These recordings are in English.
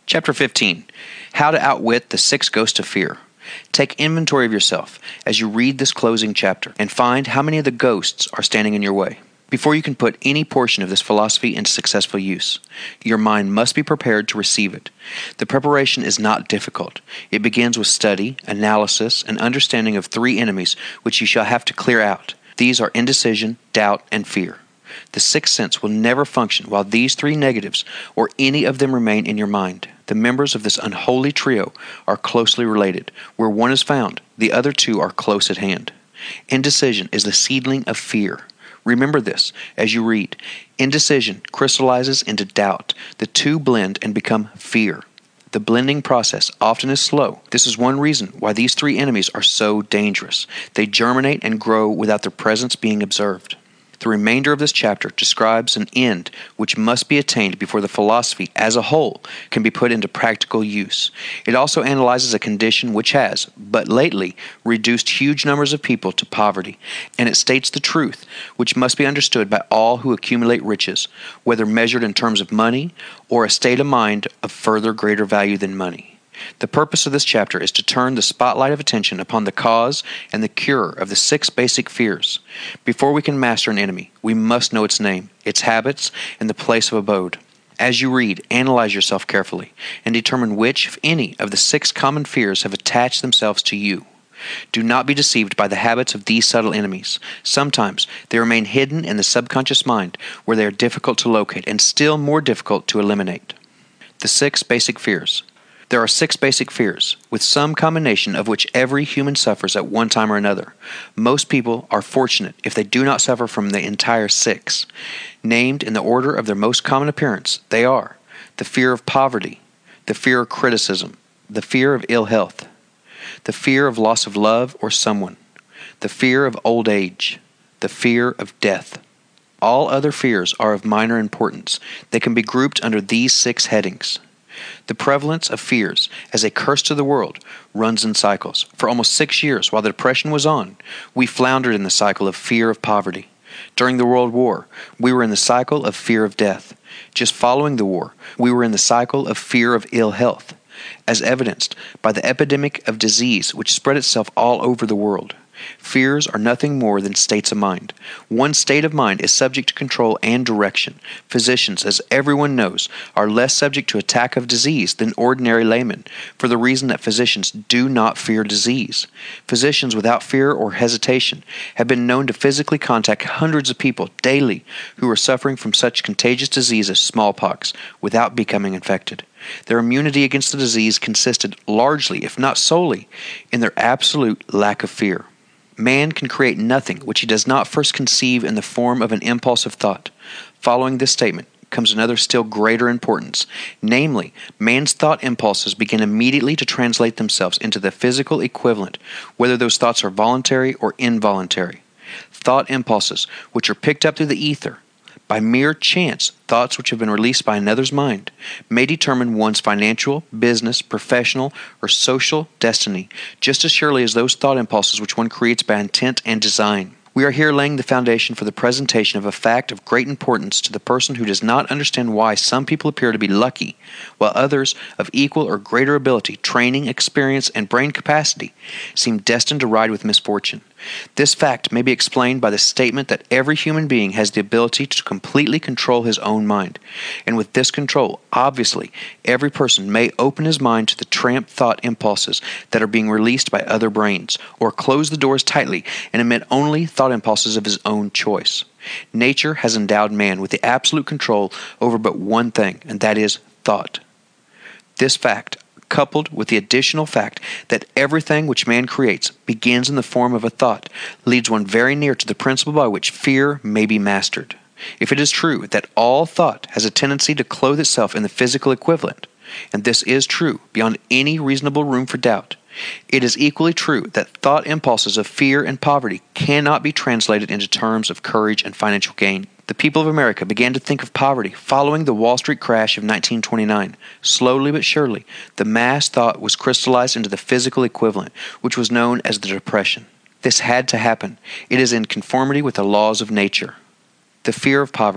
Chapter 15. How to Outwit the Six Ghosts of Fear. Take inventory of yourself as you read this closing chapter and find how many of the ghosts are standing in your way. Before you can put any portion of this philosophy into successful use, your mind must be prepared to receive it. The preparation is not difficult. It begins with study, analysis, and understanding of three enemies which you shall have to clear out. These are indecision, doubt, and fear. The sixth sense will never function while these three negatives or any of them remain in your mind. The members of this unholy trio are closely related. Where one is found, the other two are close at hand. Indecision is the seedling of fear. Remember this as you read. Indecision crystallizes into doubt. The two blend and become fear. The blending process often is slow. This is one reason why these three enemies are so dangerous. They germinate and grow without their presence being observed. The remainder of this chapter describes an end which must be attained before the philosophy as a whole can be put into practical use. It also analyzes a condition which has, but lately, reduced huge numbers of people to poverty, and it states the truth which must be understood by all who accumulate riches, whether measured in terms of money or a state of mind of further greater value than money. The purpose of this chapter is to turn the spotlight of attention upon the cause and the cure of the six basic fears. Before we can master an enemy, we must know its name, its habits, and the place of abode. As you read, analyze yourself carefully and determine which, if any, of the six common fears have attached themselves to you. Do not be deceived by the habits of these subtle enemies. Sometimes they remain hidden in the subconscious mind where they are difficult to locate and still more difficult to eliminate. The six basic fears. There are six basic fears, with some combination of which every human suffers at one time or another. Most people are fortunate if they do not suffer from the entire six. Named in the order of their most common appearance, they are the fear of poverty, the fear of criticism, the fear of ill health, the fear of loss of love or someone, the fear of old age, the fear of death. All other fears are of minor importance. They can be grouped under these six headings. The prevalence of fears as a curse to the world runs in cycles. For almost 6 years, while the Depression was on, we floundered in the cycle of fear of poverty. During the World War, we were in the cycle of fear of death. Just following the war, we were in the cycle of fear of ill health, as evidenced by the epidemic of disease which spread itself all over the world. Fears are nothing more than states of mind. One state of mind is subject to control and direction. Physicians, as everyone knows, are less subject to attack of disease than ordinary laymen, for the reason that physicians do not fear disease. Physicians without fear or hesitation have been known to physically contact hundreds of people daily who are suffering from such contagious disease as smallpox without becoming infected. Their immunity against the disease consisted largely, if not solely, in their absolute lack of fear. Man can create nothing which he does not first conceive in the form of an impulse of thought. Following this statement comes another still greater importance, namely, man's thought impulses begin immediately to translate themselves into the physical equivalent, whether those thoughts are voluntary or involuntary. Thought impulses, which are picked up through the ether, by mere chance, thoughts which have been released by another's mind, may determine one's financial, business, professional, or social destiny, just as surely as those thought impulses which one creates by intent and design. We are here laying the foundation for the presentation of a fact of great importance to the person who does not understand why some people appear to be lucky, while others of equal or greater ability, training, experience, and brain capacity seem destined to ride with misfortune. This fact may be explained by the statement that every human being has the ability to completely control his own mind. And with this control, obviously, every person may open his mind to the tramp thought impulses that are being released by other brains, or close the doors tightly and emit only thought impulses of his own choice. Nature has endowed man with the absolute control over but one thing, and that is thought. This fact, coupled with the additional fact that everything which man creates begins in the form of a thought, leads one very near to the principle by which fear may be mastered. If it is true that all thought has a tendency to clothe itself in the physical equivalent, and this is true beyond any reasonable room for doubt, it is equally true that thought impulses of fear and poverty cannot be translated into terms of courage and financial gain. The people of America began to think of poverty following the Wall Street crash of 1929. Slowly but surely, the mass thought was crystallized into the physical equivalent, which was known as the Depression. This had to happen. It is in conformity with the laws of nature. The fear of poverty.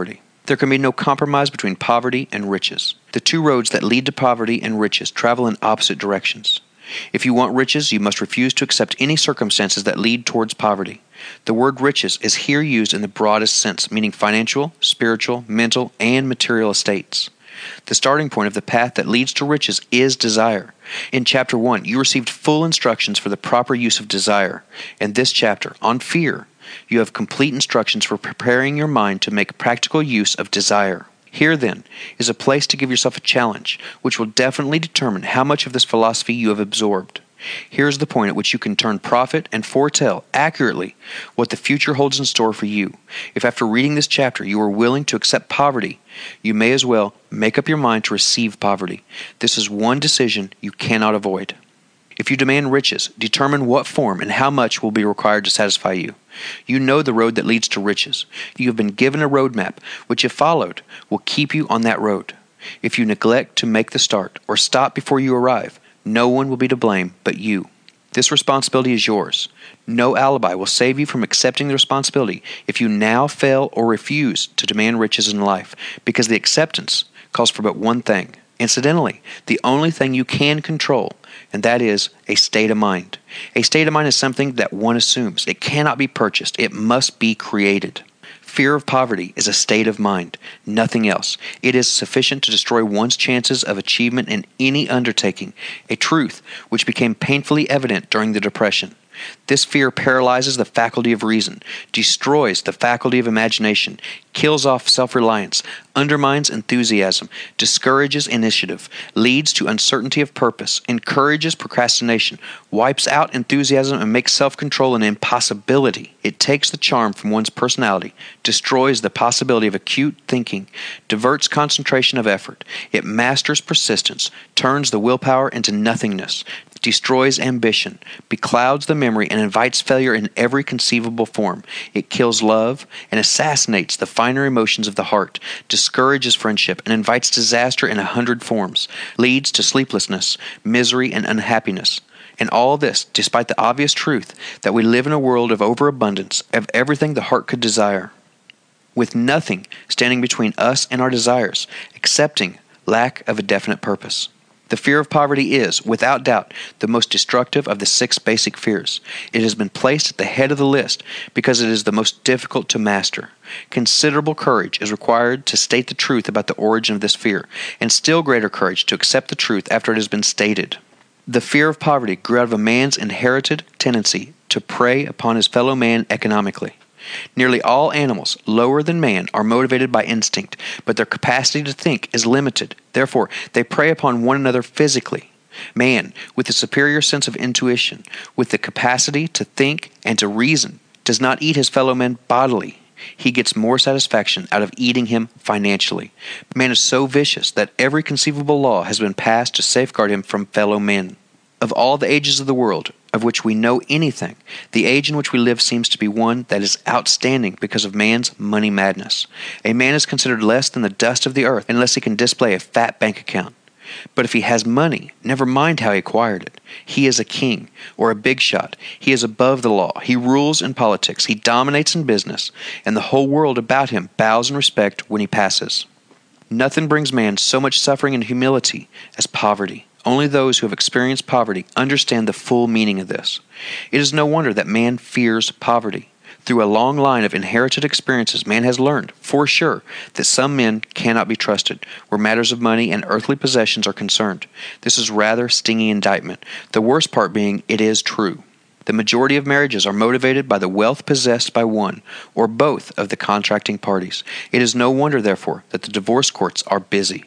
There can be no compromise between poverty and riches. The two roads that lead to poverty and riches travel in opposite directions. If you want riches, you must refuse to accept any circumstances that lead towards poverty. The word riches is here used in the broadest sense, meaning financial, spiritual, mental, and material estates. The starting point of the path that leads to riches is desire. In chapter 1, you received full instructions for the proper use of desire. In this chapter, on fear, you have complete instructions for preparing your mind to make practical use of desire. Here, then, is a place to give yourself a challenge, which will definitely determine how much of this philosophy you have absorbed. Here is the point at which you can turn prophet and foretell accurately what the future holds in store for you. If after reading this chapter you are willing to accept poverty, you may as well make up your mind to receive poverty. This is one decision you cannot avoid. If you demand riches, determine what form and how much will be required to satisfy you. You know the road that leads to riches. You have been given a roadmap, which if followed, will keep you on that road. If you neglect to make the start or stop before you arrive, no one will be to blame but you. This responsibility is yours. No alibi will save you from accepting the responsibility if you now fail or refuse to demand riches in life, because the acceptance calls for but one thing. Incidentally, the only thing you can control, and that is a state of mind. A state of mind is something that one assumes. It cannot be purchased. It must be created. Fear of poverty is a state of mind, nothing else. It is sufficient to destroy one's chances of achievement in any undertaking, a truth which became painfully evident during the Depression. This fear paralyzes the faculty of reason, destroys the faculty of imagination, kills off self-reliance, undermines enthusiasm, discourages initiative, leads to uncertainty of purpose, encourages procrastination, wipes out enthusiasm, and makes self-control an impossibility. It takes the charm from one's personality, destroys the possibility of acute thinking, diverts concentration of effort. It masters persistence, turns the willpower into nothingness, destroys ambition, beclouds the memory, and invites failure in every conceivable form. It kills love and assassinates the finer emotions of the heart, discourages friendship, and invites disaster in 100 forms, leads to sleeplessness, misery, and unhappiness. And all this, despite the obvious truth that we live in a world of overabundance of everything the heart could desire, with nothing standing between us and our desires, excepting lack of a definite purpose. The fear of poverty is, without doubt, the most destructive of the 6 basic fears. It has been placed at the head of the list because it is the most difficult to master. Considerable courage is required to state the truth about the origin of this fear, and still greater courage to accept the truth after it has been stated. The fear of poverty grew out of a man's inherited tendency to prey upon his fellow man economically. Nearly all animals, lower than man, are motivated by instinct, but their capacity to think is limited. Therefore, they prey upon one another physically. Man, with a superior sense of intuition, with the capacity to think and to reason, does not eat his fellow men bodily. He gets more satisfaction out of eating him financially. Man is so vicious that every conceivable law has been passed to safeguard him from fellow men. Of all the ages of the world, of which we know anything, the age in which we live seems to be one that is outstanding because of man's money madness. A man is considered less than the dust of the earth unless he can display a fat bank account. But if he has money, never mind how he acquired it. He is a king or a big shot. He is above the law. He rules in politics. He dominates in business, and the whole world about him bows in respect when he passes. Nothing brings man so much suffering and humility as poverty. Only those who have experienced poverty understand the full meaning of this. It is no wonder that man fears poverty. Through a long line of inherited experiences, man has learned, for sure, that some men cannot be trusted where matters of money and earthly possessions are concerned. This is rather stinging indictment, the worst part being it is true. The majority of marriages are motivated by the wealth possessed by one or both of the contracting parties. It is no wonder, therefore, that the divorce courts are busy.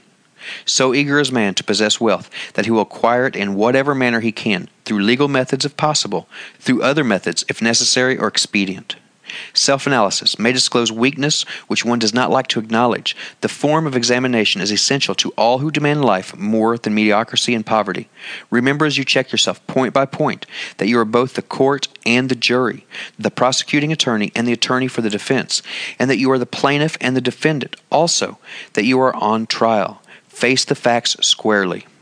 So eager is man to possess wealth that he will acquire it in whatever manner he can, through legal methods if possible, through other methods if necessary or expedient. Self-analysis may disclose weakness which one does not like to acknowledge. The form of examination is essential to all who demand life more than mediocrity and poverty. Remember as you check yourself point by point that you are both the court and the jury, the prosecuting attorney and the attorney for the defense, and that you are the plaintiff and the defendant. Also, that you are on trial. Face the facts squarely.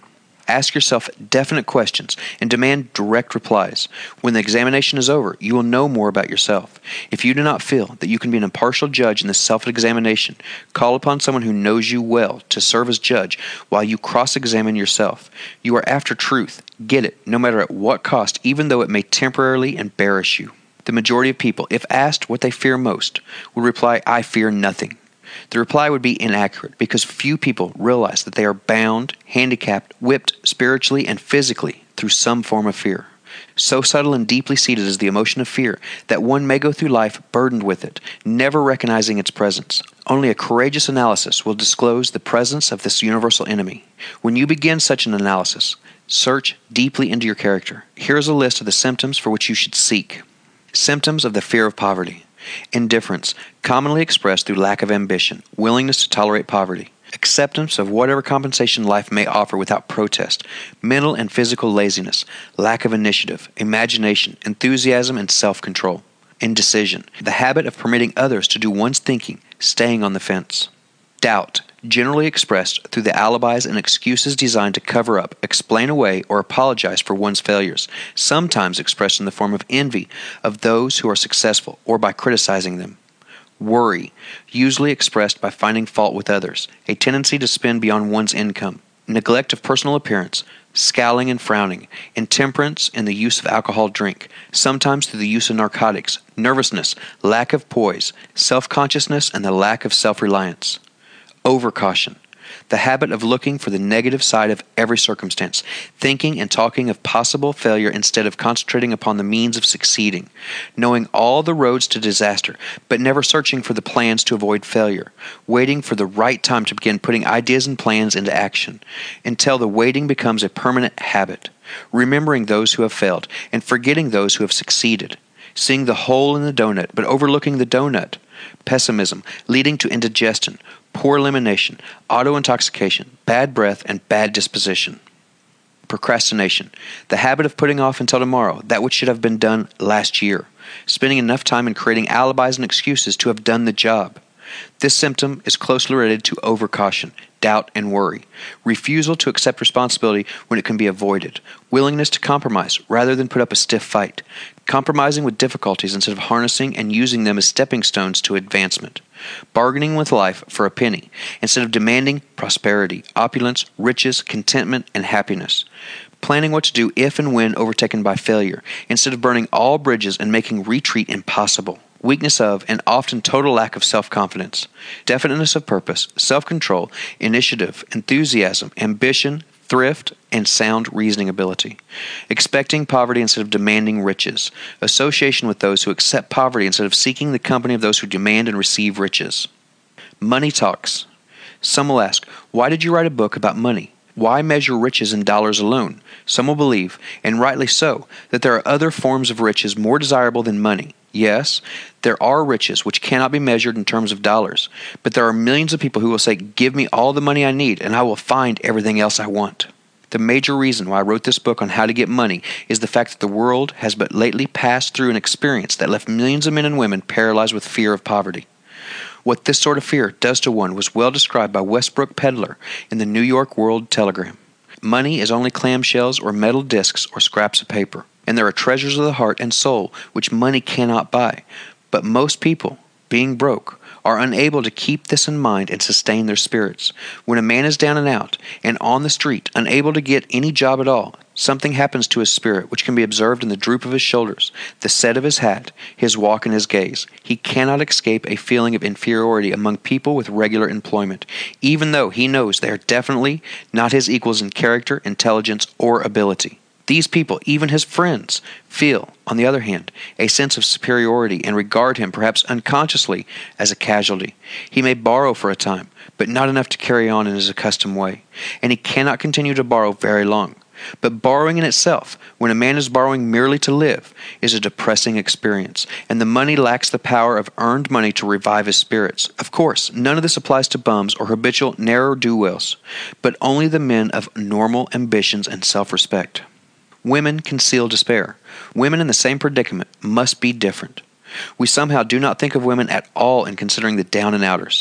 Ask yourself definite questions and demand direct replies. When the examination is over, you will know more about yourself. If you do not feel that you can be an impartial judge in this self-examination, call upon someone who knows you well to serve as judge while you cross-examine yourself. You are after truth. Get it, no matter at what cost, even though it may temporarily embarrass you. The majority of people, if asked what they fear most, would reply, "I fear nothing." The reply would be inaccurate because few people realize that they are bound, handicapped, whipped spiritually and physically through some form of fear. So subtle and deeply seated is the emotion of fear that one may go through life burdened with it, never recognizing its presence. Only a courageous analysis will disclose the presence of this universal enemy. When you begin such an analysis, search deeply into your character. Here is a list of the symptoms for which you should seek. Symptoms of the fear of poverty. Indifference, commonly expressed through lack of ambition, willingness to tolerate poverty, acceptance of whatever compensation life may offer without protest, mental and physical laziness, lack of initiative, imagination, enthusiasm, and self-control, indecision, the habit of permitting others to do one's thinking, staying on the fence. Doubt, generally expressed through the alibis and excuses designed to cover up, explain away, or apologize for one's failures, sometimes expressed in the form of envy of those who are successful or by criticizing them. Worry, usually expressed by finding fault with others, a tendency to spend beyond one's income, neglect of personal appearance, scowling and frowning, intemperance in the use of alcohol drink, sometimes through the use of narcotics, nervousness, lack of poise, self-consciousness, and the lack of self-reliance. Overcaution, the habit of looking for the negative side of every circumstance, thinking and talking of possible failure instead of concentrating upon the means of succeeding, knowing all the roads to disaster, but never searching for the plans to avoid failure, waiting for the right time to begin putting ideas and plans into action, until the waiting becomes a permanent habit, remembering those who have failed and forgetting those who have succeeded, seeing the hole in the donut but overlooking the donut, pessimism leading to indigestion, poor elimination, auto-intoxication, bad breath, and bad disposition. Procrastination, the habit of putting off until tomorrow that which should have been done last year, spending enough time in creating alibis and excuses to have done the job. This symptom is closely related to overcaution, doubt, and worry, refusal to accept responsibility when it can be avoided, willingness to compromise rather than put up a stiff fight, compromising with difficulties instead of harnessing and using them as stepping stones to advancement, bargaining with life for a penny instead of demanding prosperity, opulence, riches, contentment, and happiness, planning what to do if and when overtaken by failure instead of burning all bridges and making retreat impossible. Weakness of and often total lack of self-confidence, definiteness of purpose, self-control, initiative, enthusiasm, ambition, thrift, and sound reasoning ability. Expecting poverty instead of demanding riches. Association with those who accept poverty instead of seeking the company of those who demand and receive riches. Money talks. Some will ask, why did you write a book about money? Why measure riches in dollars alone? Some will believe, and rightly so, that there are other forms of riches more desirable than money. Yes, there are riches which cannot be measured in terms of dollars, but there are millions of people who will say, give me all the money I need and I will find everything else I want. The major reason why I wrote this book on how to get money is the fact that the world has but lately passed through an experience that left millions of men and women paralyzed with fear of poverty. What this sort of fear does to one was well described by Westbrook Peddler in the New York World Telegram. Money is only clamshells or metal discs or scraps of paper, and there are treasures of the heart and soul which money cannot buy. But most people, being broke, are unable to keep this in mind and sustain their spirits. When a man is down and out and on the street, unable to get any job at all, something happens to his spirit which can be observed in the droop of his shoulders, the set of his hat, his walk, and his gaze. He cannot escape a feeling of inferiority among people with regular employment, even though he knows they are definitely not his equals in character, intelligence, or ability. These people, even his friends, feel, on the other hand, a sense of superiority and regard him, perhaps unconsciously, as a casualty. He may borrow for a time, but not enough to carry on in his accustomed way, and he cannot continue to borrow very long. But borrowing in itself, when a man is borrowing merely to live, is a depressing experience, and the money lacks the power of earned money to revive his spirits. Of course, none of this applies to bums or habitual ne'er-do-wells, but only the men of normal ambitions and self-respect. Women conceal despair. Women in the same predicament must be different. We somehow do not think of women at all in considering the down-and-outers.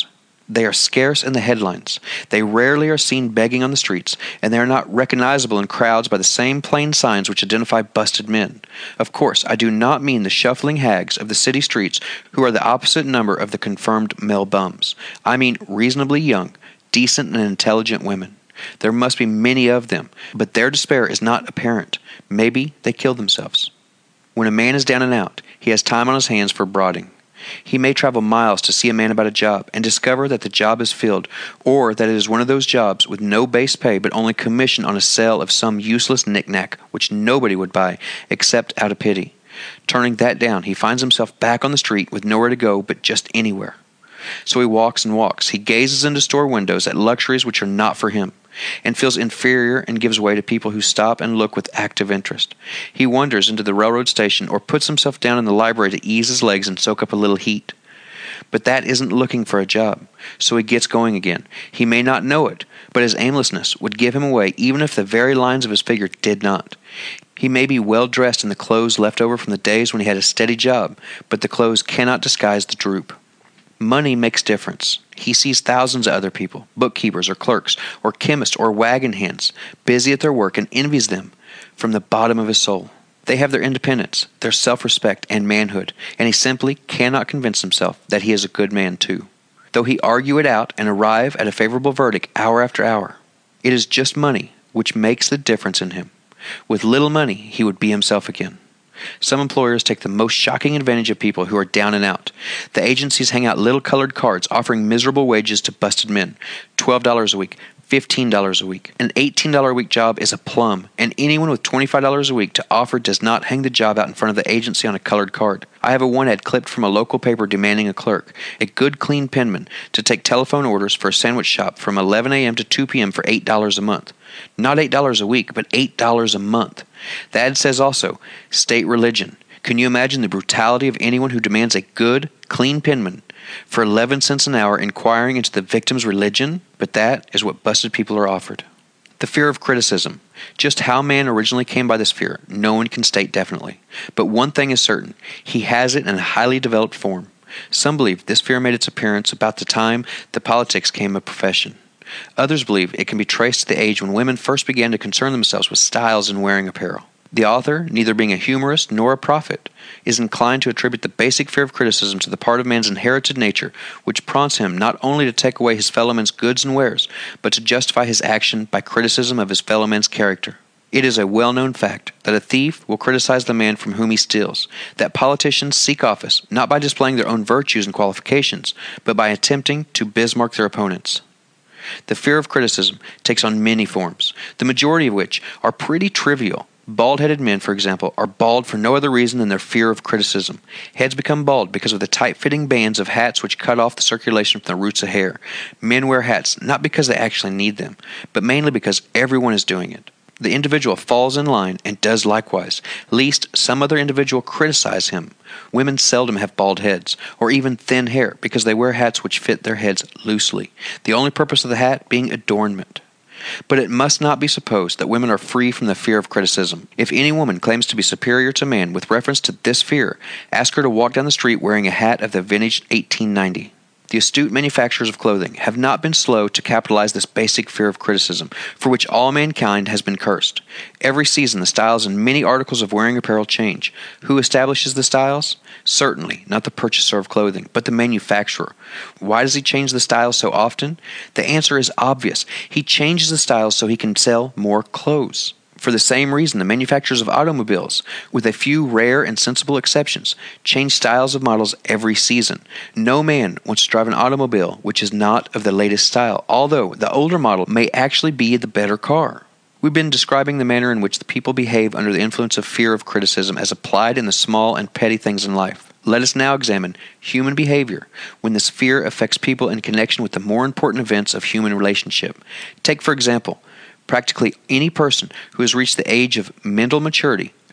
They are scarce in the headlines. They rarely are seen begging on the streets, and they are not recognizable in crowds by the same plain signs which identify busted men. Of course, I do not mean the shuffling hags of the city streets who are the opposite number of the confirmed male bums. I mean reasonably young, decent, and intelligent women. There must be many of them, but their despair is not apparent. Maybe they kill themselves. When a man is down and out, he has time on his hands for brooding. He may travel miles to see a man about a job and discover that the job is filled, or that it is one of those jobs with no base pay but only commission on a sale of some useless knick-knack which nobody would buy except out of pity. Turning that down, he finds himself back on the street with nowhere to go but just anywhere. So he walks and walks. He gazes into store windows at luxuries which are not for him, and feels inferior and gives way to people who stop and look with active interest. He wanders into the railroad station or puts himself down in the library to ease his legs and soak up a little heat. But that isn't looking for a job, so he gets going again. He may not know it, but his aimlessness would give him away even if the very lines of his figure did not. He may be well dressed in the clothes left over from the days when he had a steady job, but the clothes cannot disguise the droop. Money makes difference. He sees thousands of other people, bookkeepers or clerks or chemists or wagon hands, busy at their work and envies them from the bottom of his soul. They have their independence, their self-respect and manhood, and he simply cannot convince himself that he is a good man too, though he argue it out and arrive at a favorable verdict hour after hour. It is just money which makes the difference in him. With little money, he would be himself again. Some employers take the most shocking advantage of people who are down and out. The agencies hang out little colored cards offering miserable wages to busted men, $12 a week, $15 a week. An $18 a week job is a plum, and anyone with $25 a week to offer does not hang the job out in front of the agency on a colored card. I have a one ad clipped from a local paper demanding a clerk, a good clean penman, to take telephone orders for a sandwich shop from 11 a.m. to 2 p.m. for $8 a month. Not $8 a week, but $8 a month. The ad says also, state religion. Can you imagine the brutality of anyone who demands a good, clean penman for 11 cents an hour inquiring into the victim's religion? But that is what busted people are offered. The fear of criticism. Just how man originally came by this fear, no one can state definitely. But one thing is certain, he has it in a highly developed form. Some believe this fear made its appearance about the time that politics became a profession. Others believe it can be traced to the age when women first began to concern themselves with styles in wearing apparel. The author, neither being a humorist nor a prophet, is inclined to attribute the basic fear of criticism to the part of man's inherited nature which prompts him not only to take away his fellow man's goods and wares, but to justify his action by criticism of his fellow man's character. It is a well-known fact that a thief will criticize the man from whom he steals, that politicians seek office not by displaying their own virtues and qualifications, but by attempting to Bismarck their opponents. The fear of criticism takes on many forms, the majority of which are pretty trivial. Bald-headed men, for example, are bald for no other reason than their fear of criticism. Heads become bald because of the tight-fitting bands of hats which cut off the circulation from the roots of hair. Men wear hats not because they actually need them, but mainly because everyone is doing it. The individual falls in line and does likewise, lest some other individual criticize him. Women seldom have bald heads, or even thin hair, because they wear hats which fit their heads loosely, the only purpose of the hat being adornment. But it must not be supposed that women are free from the fear of criticism. If any woman claims to be superior to man with reference to this fear, ask her to walk down the street wearing a hat of the vintage 1890. The astute manufacturers of clothing have not been slow to capitalize this basic fear of criticism, for which all mankind has been cursed. Every season the styles in many articles of wearing apparel change. Who establishes the styles? Certainly not the purchaser of clothing, but the manufacturer. Why does he change the styles so often? The answer is obvious. He changes the styles so he can sell more clothes. For the same reason, the manufacturers of automobiles, with a few rare and sensible exceptions, change styles of models every season. No man wants to drive an automobile which is not of the latest style, although the older model may actually be the better car. We've been describing the manner in which the people behave under the influence of fear of criticism as applied in the small and petty things in life. Let us now examine human behavior when this fear affects people in connection with the more important events of human relationship. Take, for example, practically any person who has reached the age of mental maturity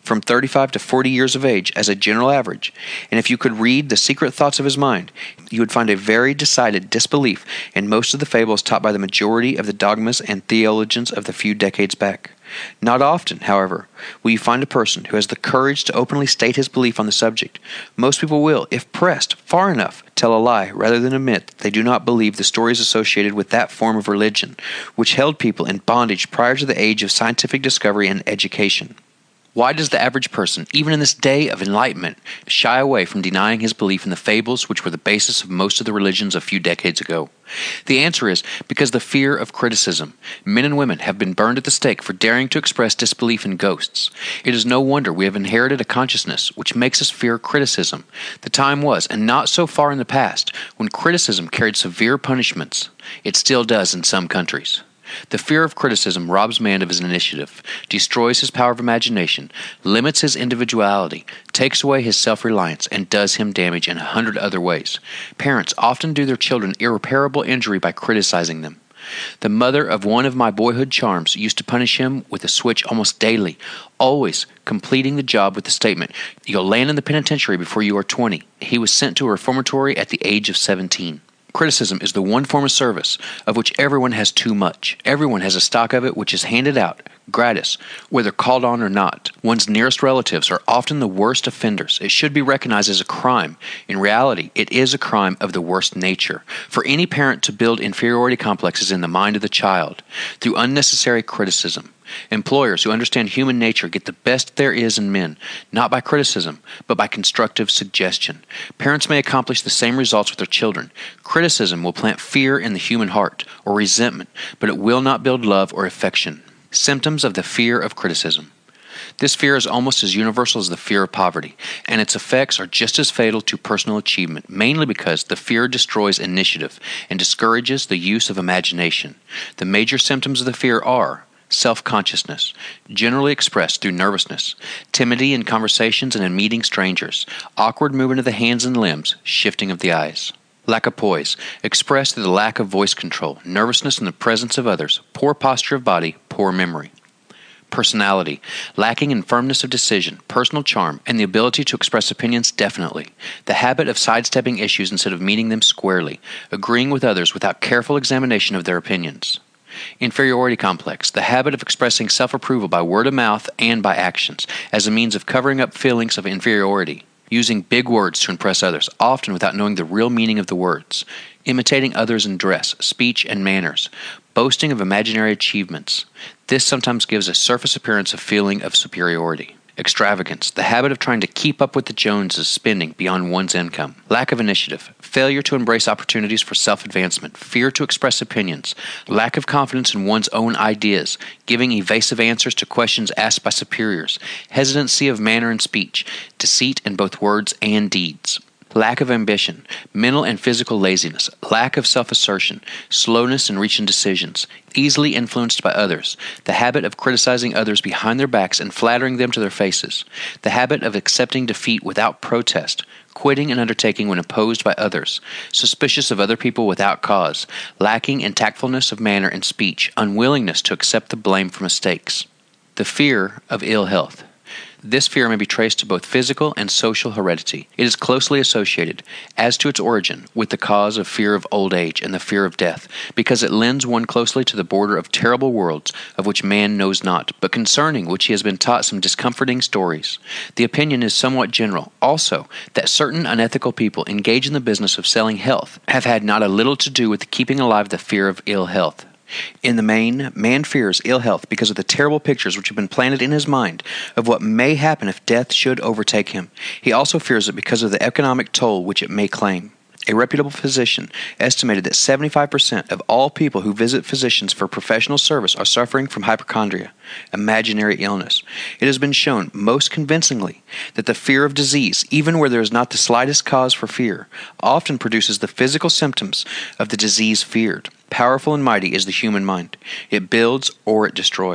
from 35 to 40 years of age as a general average, and if you could read the secret thoughts of his mind, you would find a very decided disbelief in most of the fables taught by the majority of the dogmas and theologians of the few decades back. Not often, however, will you find a person who has the courage to openly state his belief on the subject. Most people will, if pressed far enough, tell a lie rather than admit that they do not believe the stories associated with that form of religion, which held people in bondage prior to the age of scientific discovery and education. Why does the average person, even in this day of enlightenment, shy away from denying his belief in the fables which were the basis of most of the religions a few decades ago? The answer is because the fear of criticism. Men and women have been burned at the stake for daring to express disbelief in ghosts. It is no wonder we have inherited a consciousness which makes us fear criticism. The time was, and not so far in the past, when criticism carried severe punishments. It still does in some countries. The fear of criticism robs man of his initiative, destroys his power of imagination, limits his individuality, takes away his self-reliance, and does him damage in 100 other ways. Parents often do their children irreparable injury by criticizing them. The mother of one of my boyhood charms used to punish him with a switch almost daily, always completing the job with the statement, "You'll land in the penitentiary before you are 20. He was sent to a reformatory at the age of 17. Criticism is the one form of service of which everyone has too much. Everyone has a stock of it which is handed out, gratis, whether called on or not. One's nearest relatives are often the worst offenders. It should be recognized as a crime. In reality, it is a crime of the worst nature for any parent to build inferiority complexes in the mind of the child through unnecessary criticism. Employers who understand human nature get the best there is in men, not by criticism, but by constructive suggestion. Parents may accomplish the same results with their children. Criticism will plant fear in the human heart, or resentment, but it will not build love or affection. Symptoms of the fear of criticism. This fear is almost as universal as the fear of poverty, and its effects are just as fatal to personal achievement, mainly because the fear destroys initiative and discourages the use of imagination. The major symptoms of the fear are self-consciousness, generally expressed through nervousness, timidity in conversations and in meeting strangers, awkward movement of the hands and limbs, shifting of the eyes. Lack of poise, expressed through the lack of voice control, nervousness in the presence of others, poor posture of body, poor memory. Personality, lacking in firmness of decision, personal charm, and the ability to express opinions definitely. The habit of sidestepping issues instead of meeting them squarely, agreeing with others without careful examination of their opinions. Inferiority complex, the habit of expressing self-approval by word of mouth and by actions as a means of covering up feelings of inferiority. Using big words to impress others, often without knowing the real meaning of the words. Imitating others in dress, speech, and manners. Boasting of imaginary achievements. This sometimes gives a surface appearance of feeling of superiority. Extravagance, the habit of trying to keep up with the Joneses, spending beyond one's income. Lack of initiative, failure to embrace opportunities for self-advancement, fear to express opinions, lack of confidence in one's own ideas, giving evasive answers to questions asked by superiors, hesitancy of manner and speech, deceit in both words and deeds. Lack of ambition, mental and physical laziness, lack of self-assertion, slowness in reaching decisions, easily influenced by others, the habit of criticizing others behind their backs and flattering them to their faces, the habit of accepting defeat without protest, quitting an undertaking when opposed by others, suspicious of other people without cause, lacking in tactfulness of manner and speech, unwillingness to accept the blame for mistakes. The fear of ill health. This fear may be traced to both physical and social heredity. It is closely associated, as to its origin, with the cause of fear of old age and the fear of death, because it lends one closely to the border of terrible worlds of which man knows not, but concerning which he has been taught some discomforting stories. The opinion is somewhat general, also, that certain unethical people engaged in the business of selling health have had not a little to do with keeping alive the fear of ill health. In the main, man fears ill health because of the terrible pictures which have been planted in his mind of what may happen if death should overtake him. He also fears it because of the economic toll which it may claim. A reputable physician estimated that 75% of all people who visit physicians for professional service are suffering from hypochondria, imaginary illness. It has been shown most convincingly that the fear of disease, even where there is not the slightest cause for fear, often produces the physical symptoms of the disease feared. Powerful and mighty is the human mind. It builds or it destroys.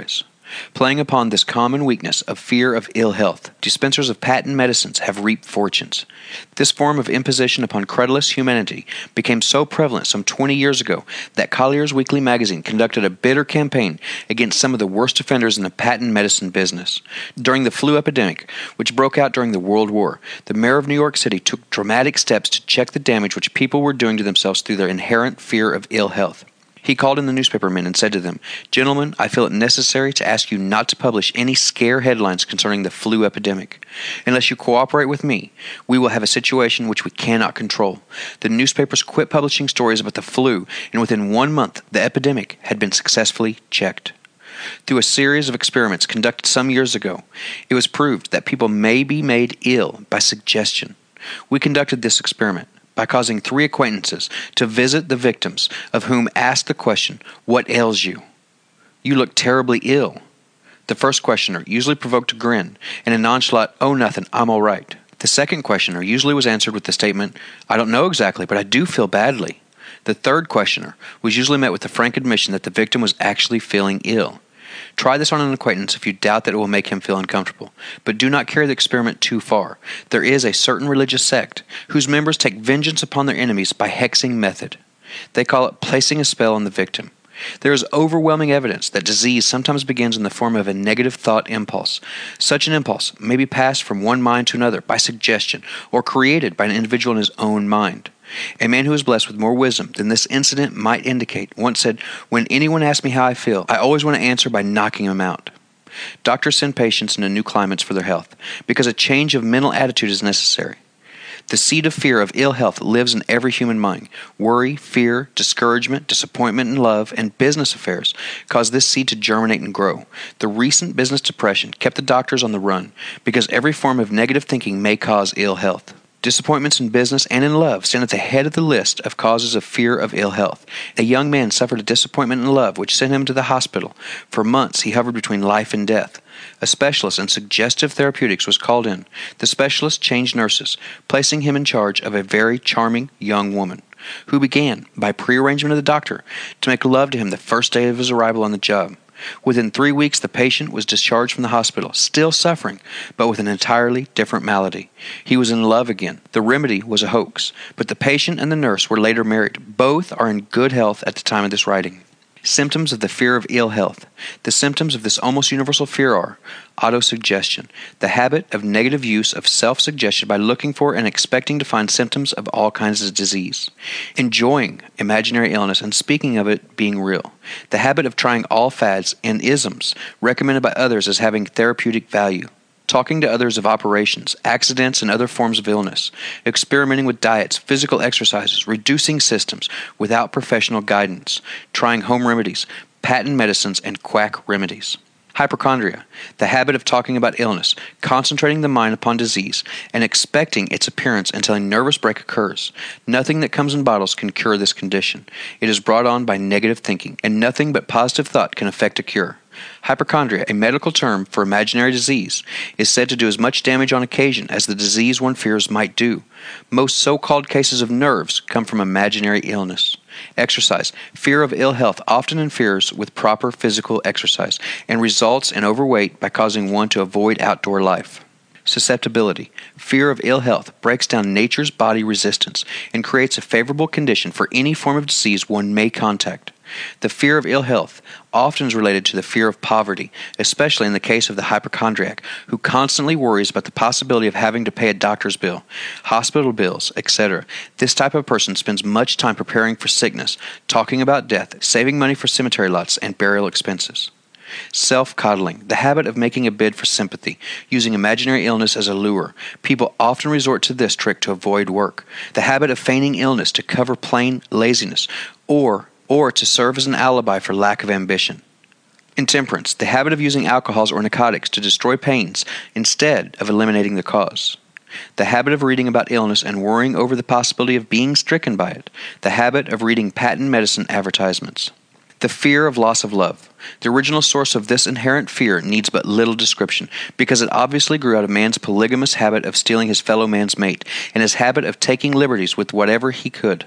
Playing upon this common weakness of fear of ill health, dispensers of patent medicines have reaped fortunes. This form of imposition upon credulous humanity became so prevalent some 20 years ago that Collier's Weekly magazine conducted a bitter campaign against some of the worst offenders in the patent medicine business. During the flu epidemic, which broke out during the World War, the mayor of New York City took dramatic steps to check the damage which people were doing to themselves through their inherent fear of ill health. He called in the newspapermen and said to them, "Gentlemen, I feel it necessary to ask you not to publish any scare headlines concerning the flu epidemic. Unless you cooperate with me, we will have a situation which we cannot control." The newspapers quit publishing stories about the flu, and within 1 month, the epidemic had been successfully checked. Through a series of experiments conducted some years ago, it was proved that people may be made ill by suggestion. We conducted this experiment by causing 3 acquaintances to visit the victims, of whom asked the question, "What ails you?" "You look terribly ill." The first questioner usually provoked a grin and a nonchalant, "Oh, nothing, I'm all right." The second questioner usually was answered with the statement, "I don't know exactly, but I do feel badly." The third questioner was usually met with the frank admission that the victim was actually feeling ill. Try this on an acquaintance if you doubt that it will make him feel uncomfortable, but do not carry the experiment too far. There is a certain religious sect whose members take vengeance upon their enemies by hexing method. They call it placing a spell on the victim. There is overwhelming evidence that disease sometimes begins in the form of a negative thought impulse. Such an impulse may be passed from one mind to another by suggestion or created by an individual in his own mind. A man who is blessed with more wisdom than this incident might indicate once said, "When anyone asks me how I feel, I always want to answer by knocking him out." Doctors send patients into new climates for their health because a change of mental attitude is necessary. The seed of fear of ill health lives in every human mind. Worry, fear, discouragement, disappointment in love, and business affairs cause this seed to germinate and grow. The recent business depression kept the doctors on the run because every form of negative thinking may cause ill health. Disappointments in business and in love stand at the head of the list of causes of fear of ill health. A young man suffered a disappointment in love which sent him to the hospital. For months he hovered between life and death. A specialist in suggestive therapeutics was called in. The specialist changed nurses, placing him in charge of a very charming young woman, who began, by prearrangement of the doctor, to make love to him the first day of his arrival on the job. Within 3 weeks, the patient was discharged from the hospital, still suffering, but with an entirely different malady. He was in love again. The remedy was a hoax, but the patient and the nurse were later married. Both are in good health at the time of this writing. Symptoms of the fear of ill health. The symptoms of this almost universal fear are autosuggestion, the habit of negative use of self-suggestion by looking for and expecting to find symptoms of all kinds of disease, enjoying imaginary illness and speaking of it being real, the habit of trying all fads and isms recommended by others as having therapeutic value, talking to others of operations, accidents, and other forms of illness, experimenting with diets, physical exercises, reducing systems without professional guidance, trying home remedies, patent medicines, and quack remedies. Hypochondria, the habit of talking about illness, concentrating the mind upon disease, and expecting its appearance until a nervous break occurs. Nothing that comes in bottles can cure this condition. It is brought on by negative thinking, and nothing but positive thought can effect a cure. Hypochondria, a medical term for imaginary disease, is said to do as much damage on occasion as the disease one fears might do. Most so-called cases of nerves come from imaginary illness. Exercise. Fear of ill health often interferes with proper physical exercise and results in overweight by causing one to avoid outdoor life. Susceptibility. Fear of ill health breaks down nature's body resistance and creates a favorable condition for any form of disease one may contact. The fear of ill health often is related to the fear of poverty, especially in the case of the hypochondriac, who constantly worries about the possibility of having to pay a doctor's bill, hospital bills, etc. This type of person spends much time preparing for sickness, talking about death, saving money for cemetery lots and burial expenses. Self-coddling, the habit of making a bid for sympathy, using imaginary illness as a lure. People often resort to this trick to avoid work. The habit of feigning illness to cover plain laziness, or to serve as an alibi for lack of ambition. Intemperance, the habit of using alcohols or narcotics to destroy pains instead of eliminating the cause. The habit of reading about illness and worrying over the possibility of being stricken by it. The habit of reading patent medicine advertisements. The fear of loss of love. The original source of this inherent fear needs but little description, because it obviously grew out of man's polygamous habit of stealing his fellow man's mate, and his habit of taking liberties with whatever he could.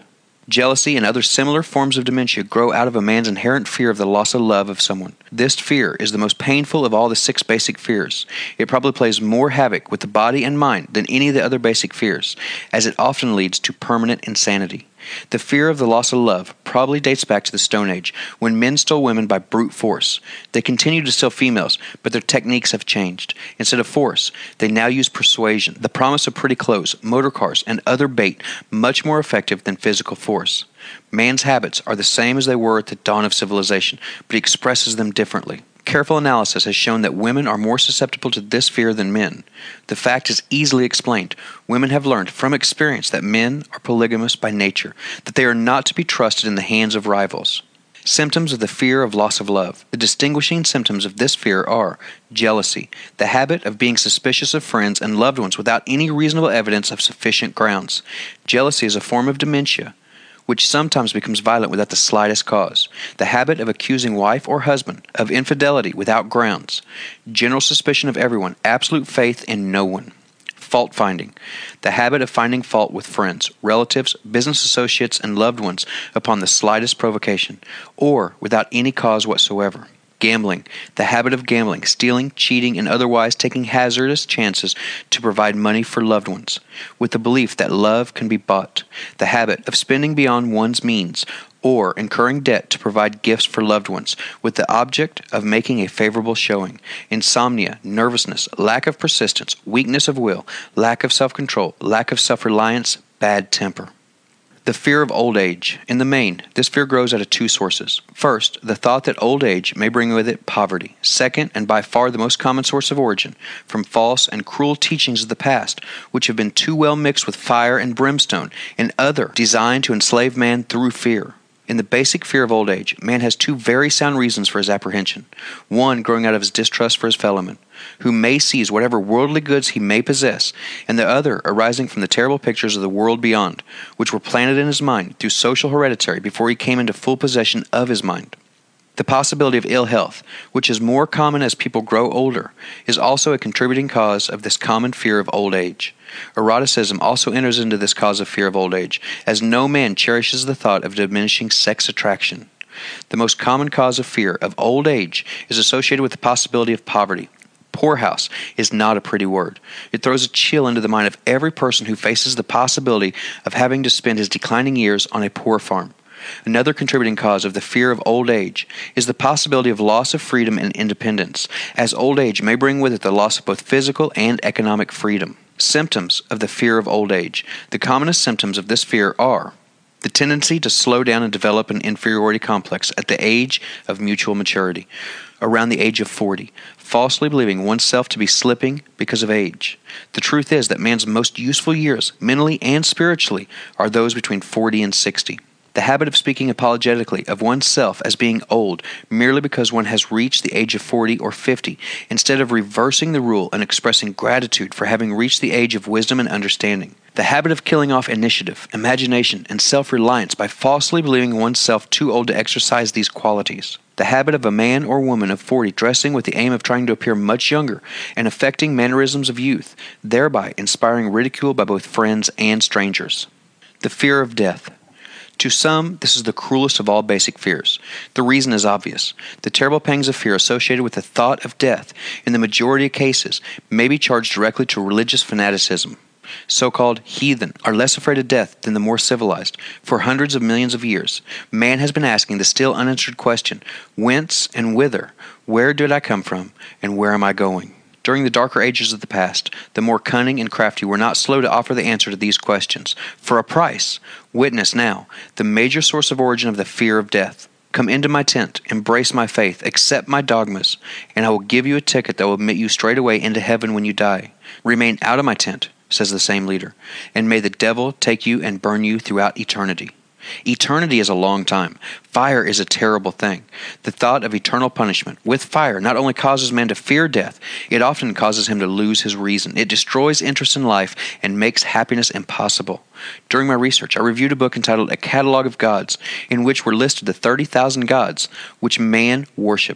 Jealousy and other similar forms of dementia grow out of a man's inherent fear of the loss of love of someone. This fear is the most painful of all the 6 basic fears. It probably plays more havoc with the body and mind than any of the other basic fears, as it often leads to permanent insanity. The fear of the loss of love probably dates back to the Stone Age, when men stole women by brute force. They continue to steal females, but their techniques have changed. Instead of force, they now use persuasion, the promise of pretty clothes, motor cars, and other bait much more effective than physical force. Man's habits are the same as they were at the dawn of civilization, but he expresses them differently. Careful analysis has shown that women are more susceptible to this fear than men. The fact is easily explained. Women have learned from experience that men are polygamous by nature, that they are not to be trusted in the hands of rivals. Symptoms of the fear of loss of love. The distinguishing symptoms of this fear are jealousy, the habit of being suspicious of friends and loved ones without any reasonable evidence of sufficient grounds. Jealousy is a form of dementia, which sometimes becomes violent without the slightest cause. The habit of accusing wife or husband of infidelity without grounds. General suspicion of everyone, absolute faith in no one. Fault finding. The habit of finding fault with friends, relatives, business associates, and loved ones upon the slightest provocation, or without any cause whatsoever. Gambling. The habit of gambling, stealing, cheating, and otherwise taking hazardous chances to provide money for loved ones, with the belief that love can be bought. The habit of spending beyond one's means, or incurring debt to provide gifts for loved ones, with the object of making a favorable showing. Insomnia, nervousness, lack of persistence, weakness of will, lack of self-control, lack of self-reliance, bad temper. The fear of old age. In the main, this fear grows out of 2 sources. First, the thought that old age may bring with it poverty. Second, and by far the most common source of origin, from false and cruel teachings of the past, which have been too well mixed with fire and brimstone, and other designed to enslave man through fear. In the basic fear of old age, man has 2 very sound reasons for his apprehension. One growing out of his distrust for his fellowmen, who may seize whatever worldly goods he may possess, and the other arising from the terrible pictures of the world beyond, which were planted in his mind through social heredity before he came into full possession of his mind. The possibility of ill health, which is more common as people grow older, is also a contributing cause of this common fear of old age. Eroticism also enters into this cause of fear of old age, as no man cherishes the thought of diminishing sex attraction. The most common cause of fear of old age is associated with the possibility of poverty. Poorhouse is not a pretty word. It throws a chill into the mind of every person who faces the possibility of having to spend his declining years on a poor farm. Another contributing cause of the fear of old age is the possibility of loss of freedom and independence, as old age may bring with it the loss of both physical and economic freedom. Symptoms of the fear of old age. The commonest symptoms of this fear are the tendency to slow down and develop an inferiority complex at the age of mutual maturity, around the age of 40, falsely believing oneself to be slipping because of age. The truth is that man's most useful years, mentally and spiritually, are those between 40 and 60. The habit of speaking apologetically of oneself as being old merely because one has reached the age of 40 or 50, instead of reversing the rule and expressing gratitude for having reached the age of wisdom and understanding. The habit of killing off initiative, imagination, and self-reliance by falsely believing oneself too old to exercise these qualities. The habit of a man or woman of 40 dressing with the aim of trying to appear much younger and affecting mannerisms of youth, thereby inspiring ridicule by both friends and strangers. The fear of death. To some, this is the cruelest of all basic fears. The reason is obvious. The terrible pangs of fear associated with the thought of death, in the majority of cases, may be charged directly to religious fanaticism. So-called heathen are less afraid of death than the more civilized. For hundreds of millions of years, man has been asking the still unanswered question, whence and whither? Where did I come from, and where am I going? During the darker ages of the past, the more cunning and crafty were not slow to offer the answer to these questions. For a price, witness now, the major source of origin of the fear of death. Come into my tent, embrace my faith, accept my dogmas, and I will give you a ticket that will admit you straight away into heaven when you die. Remain out of my tent, says the same leader, and may the devil take you and burn you throughout eternity. Eternity is a long time. Fire is a terrible thing. The thought of eternal punishment with fire not only causes man to fear death, it often causes him to lose his reason. It destroys interest in life and makes happiness impossible. During my research, I reviewed a book entitled A Catalog of Gods, in which were listed the 30,000 gods which man worshipped.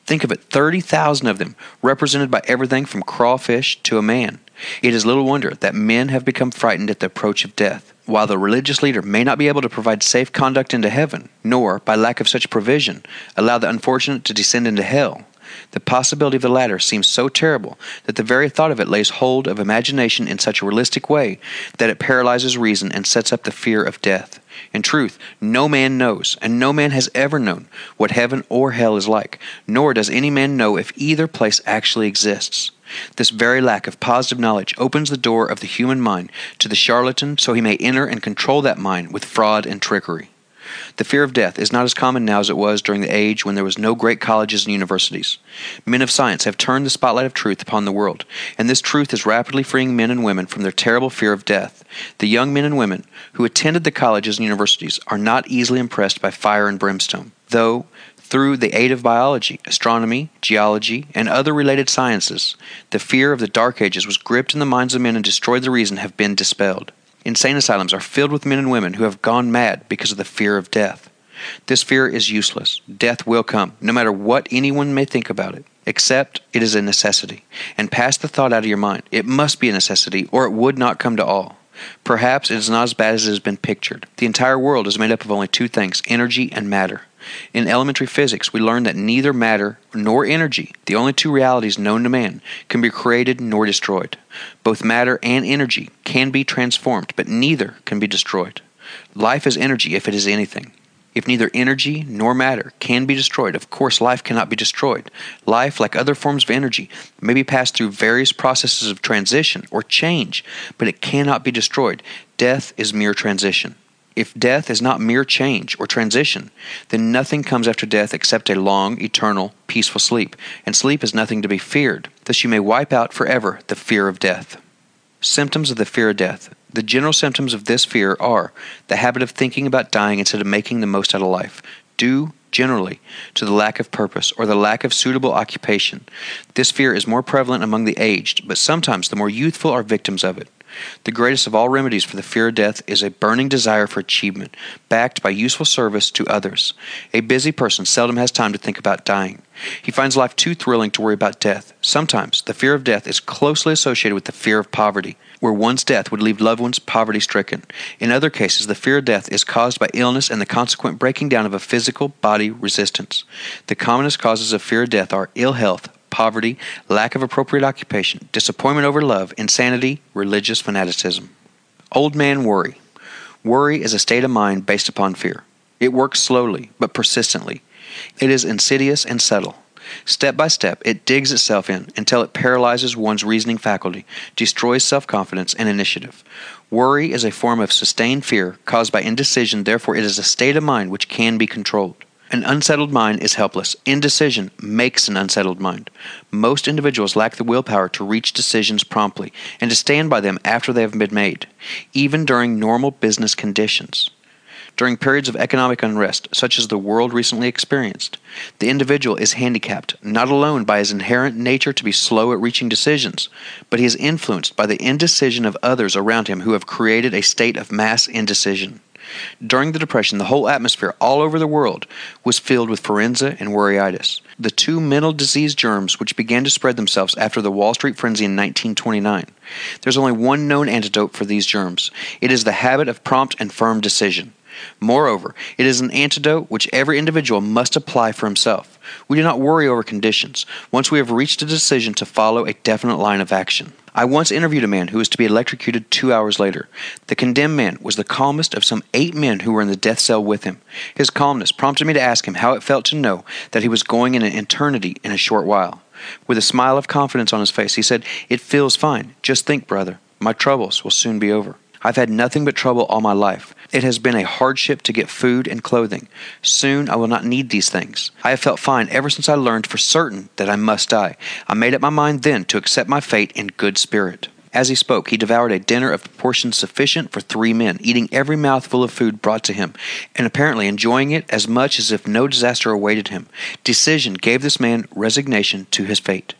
Think of it, 30,000 of them, represented by everything from crawfish to a man. It is little wonder that men have become frightened at the approach of death. While the religious leader may not be able to provide safe conduct into heaven, nor, by lack of such provision, allow the unfortunate to descend into hell, the possibility of the latter seems so terrible that the very thought of it lays hold of imagination in such a realistic way that it paralyzes reason and sets up the fear of death. In truth, no man knows, and no man has ever known, what heaven or hell is like, nor does any man know if either place actually exists. This very lack of positive knowledge opens the door of the human mind to the charlatan so he may enter and control that mind with fraud and trickery. The fear of death is not as common now as it was during the age when there was no great colleges and universities. Men of science have turned the spotlight of truth upon the world, and this truth is rapidly freeing men and women from their terrible fear of death. The young men and women who attended the colleges and universities are not easily impressed by fire and brimstone, though through the aid of biology, astronomy, geology, and other related sciences, the fear of the Dark Ages was gripped in the minds of men and destroyed the reason have been dispelled. Insane asylums are filled with men and women who have gone mad because of the fear of death. This fear is useless. Death will come, no matter what anyone may think about it, except it is a necessity. And pass the thought out of your mind. It must be a necessity, or it would not come to all. Perhaps it is not as bad as it has been pictured. The entire world is made up of only two things, energy and matter. In elementary physics, we learn that neither matter nor energy, the only two realities known to man, can be created nor destroyed. Both matter and energy can be transformed, but neither can be destroyed. Life is energy if it is anything. If neither energy nor matter can be destroyed, of course life cannot be destroyed. Life, like other forms of energy, may be passed through various processes of transition or change, but it cannot be destroyed. Death is mere transition. If death is not mere change or transition, then nothing comes after death except a long, eternal, peaceful sleep, and sleep is nothing to be feared. Thus you may wipe out forever the fear of death. Symptoms of the fear of death. The general symptoms of this fear are the habit of thinking about dying instead of making the most out of life, due generally to the lack of purpose or the lack of suitable occupation. This fear is more prevalent among the aged, but sometimes the more youthful are victims of it. The greatest of all remedies for the fear of death is a burning desire for achievement, backed by useful service to others. A busy person seldom has time to think about dying. He finds life too thrilling to worry about death. Sometimes the fear of death is closely associated with the fear of poverty, where one's death would leave loved ones poverty-stricken. In other cases, the fear of death is caused by illness and the consequent breaking down of a physical body resistance. The commonest causes of fear of death are ill health, poverty, lack of appropriate occupation, disappointment over love, insanity, religious fanaticism. Old man worry. Worry is a state of mind based upon fear. It works slowly, but persistently. It is insidious and subtle. Step by step, it digs itself in until it paralyzes one's reasoning faculty, destroys self-confidence and initiative. Worry is a form of sustained fear caused by indecision, therefore it is a state of mind which can be controlled. An unsettled mind is helpless. Indecision makes an unsettled mind. Most individuals lack the willpower to reach decisions promptly and to stand by them after they have been made, even during normal business conditions. During periods of economic unrest, such as the world recently experienced, the individual is handicapped, not alone by his inherent nature to be slow at reaching decisions, but he is influenced by the indecision of others around him who have created a state of mass indecision. During the Depression, the whole atmosphere all over the world was filled with forenza and worryitis, the two mental disease germs which began to spread themselves after the Wall Street frenzy in 1929. There's only one known antidote for these germs. It is the habit of prompt and firm decision. Moreover, it is an antidote which every individual must apply for himself. We do not worry over conditions, once we have reached a decision to follow a definite line of action. I once interviewed a man who was to be electrocuted 2 hours later. The condemned man was the calmest of some 8 men who were in the death cell with him. His calmness prompted me to ask him how it felt to know that he was going in an eternity in a short while. With a smile of confidence on his face, he said, "It feels fine. Just think, brother, my troubles will soon be over. I've had nothing but trouble all my life. It has been a hardship to get food and clothing. Soon I will not need these things. I have felt fine ever since I learned for certain that I must die. I made up my mind then to accept my fate in good spirit." As he spoke, he devoured a dinner of proportions sufficient for 3 men, eating every mouthful of food brought to him, and apparently enjoying it as much as if no disaster awaited him. Decision gave this man resignation to his fate.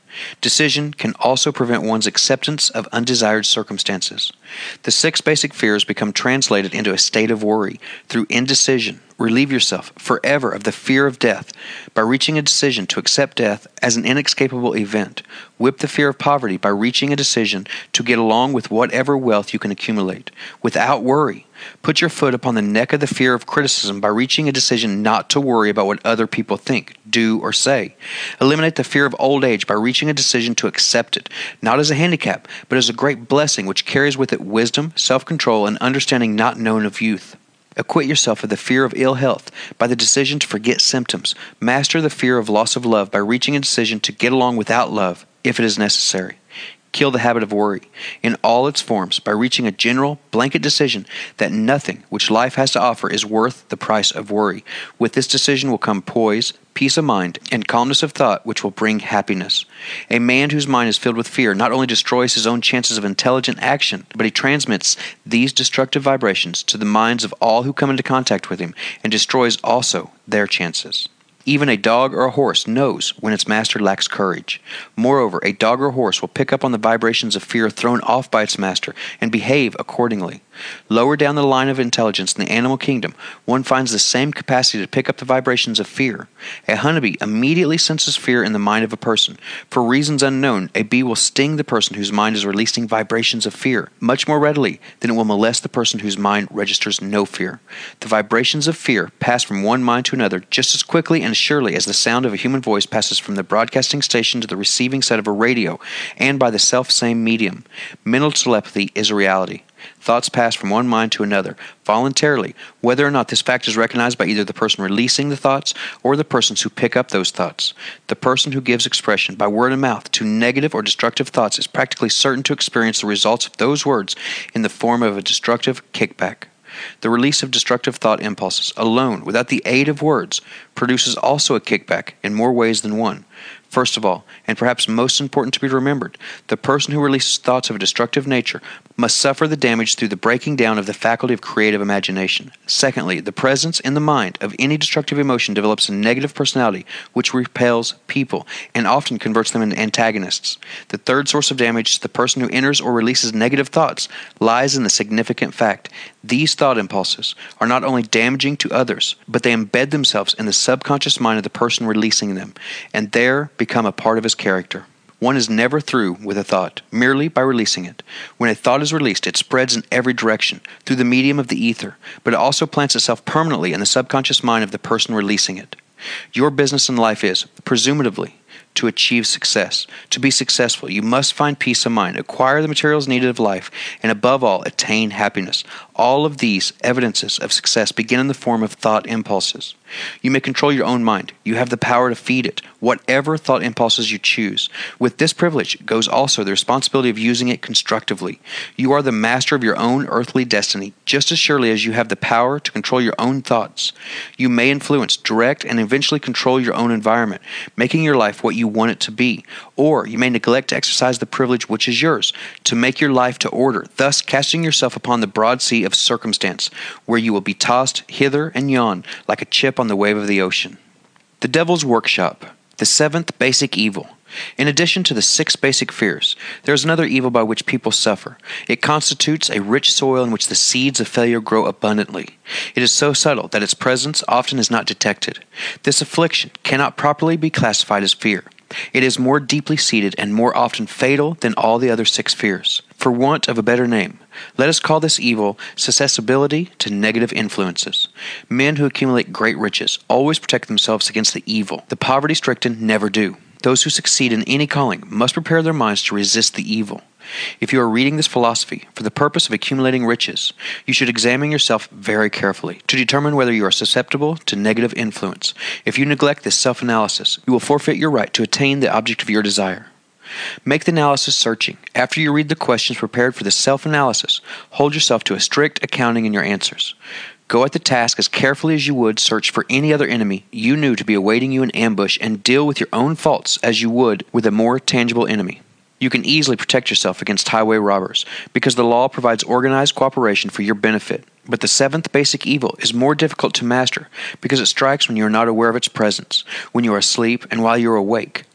Decision can also prevent one's acceptance of undesired circumstances. The 6 basic fears become translated into a state of worry through indecision. Relieve yourself forever of the fear of death by reaching a decision to accept death as an inescapable event. Whip the fear of poverty by reaching a decision to get along with whatever wealth you can accumulate without worry. Put your foot upon the neck of the fear of criticism by reaching a decision not to worry about what other people think, do, or say. Eliminate the fear of old age by reaching a decision to accept it, not as a handicap, but as a great blessing which carries with it wisdom, self-control, and understanding not known of youth. Acquit yourself of the fear of ill health by the decision to forget symptoms. Master the fear of loss of love by reaching a decision to get along without love, if it is necessary. Kill the habit of worry in all its forms by reaching a general, blanket decision that nothing which life has to offer is worth the price of worry. With this decision will come poise, peace of mind, and calmness of thought which will bring happiness. A man whose mind is filled with fear not only destroys his own chances of intelligent action, but he transmits these destructive vibrations to the minds of all who come into contact with him and destroys also their chances. Even a dog or a horse knows when its master lacks courage. Moreover, a dog or horse will pick up on the vibrations of fear thrown off by its master and behave accordingly. Lower down the line of intelligence in the animal kingdom, one finds the same capacity to pick up the vibrations of fear. A honeybee immediately senses fear in the mind of a person. For reasons unknown, a bee will sting the person whose mind is releasing vibrations of fear much more readily than it will molest the person whose mind registers no fear. The vibrations of fear pass from one mind to another just as quickly and surely as the sound of a human voice passes from the broadcasting station to the receiving set of a radio, and by the self-same medium. Mental telepathy is a reality. Thoughts pass from one mind to another, voluntarily, whether or not this fact is recognized by either the person releasing the thoughts or the persons who pick up those thoughts. The person who gives expression by word of mouth to negative or destructive thoughts is practically certain to experience the results of those words in the form of a destructive kickback. The release of destructive thought impulses alone, without the aid of words, produces also a kickback in more ways than one. First of all, and perhaps most important to be remembered, the person who releases thoughts of a destructive nature must suffer the damage through the breaking down of the faculty of creative imagination. Secondly, the presence in the mind of any destructive emotion develops a negative personality which repels people and often converts them into antagonists. The third source of damage to the person who enters or releases negative thoughts lies in the significant fact these thought impulses are not only damaging to others, but they embed themselves in the subconscious mind of the person releasing them, and there become a part of his character. One is never through with a thought, merely by releasing it. When a thought is released, it spreads in every direction, through the medium of the ether, but it also plants itself permanently in the subconscious mind of the person releasing it. Your business in life is, presumably, to achieve success. To be successful, you must find peace of mind, acquire the materials needed of life, and above all, attain happiness. All of these evidences of success begin in the form of thought impulses. You may control your own mind. You have the power to feed it, whatever thought impulses you choose. With this privilege goes also the responsibility of using it constructively. You are the master of your own earthly destiny, just as surely as you have the power to control your own thoughts. You may influence, direct, and eventually control your own environment, making your life what you want it to be. Or you may neglect to exercise the privilege which is yours, to make your life to order, thus casting yourself upon the broad sea of circumstance, where you will be tossed hither and yon like a chip on the wave of the ocean. The Devil's Workshop, the 7th basic evil. In addition to the 6 basic fears, there is another evil by which people suffer. It constitutes a rich soil in which the seeds of failure grow abundantly. It is so subtle that its presence often is not detected. This affliction cannot properly be classified as fear. It is more deeply seated and more often fatal than all the other 6 fears. For want of a better name, let us call this evil susceptibility to negative influences. Men who accumulate great riches always protect themselves against the evil. The poverty-stricken never do. Those who succeed in any calling must prepare their minds to resist the evil. If you are reading this philosophy for the purpose of accumulating riches, you should examine yourself very carefully to determine whether you are susceptible to negative influence. If you neglect this self-analysis, you will forfeit your right to attain the object of your desire. Make the analysis searching. After you read the questions prepared for the self-analysis, hold yourself to a strict accounting in your answers. Go at the task as carefully as you would search for any other enemy you knew to be awaiting you in ambush, and deal with your own faults as you would with a more tangible enemy. You can easily protect yourself against highway robbers, because the law provides organized cooperation for your benefit. But the 7th basic evil is more difficult to master, because it strikes when you are not aware of its presence, when you are asleep and while you are awake.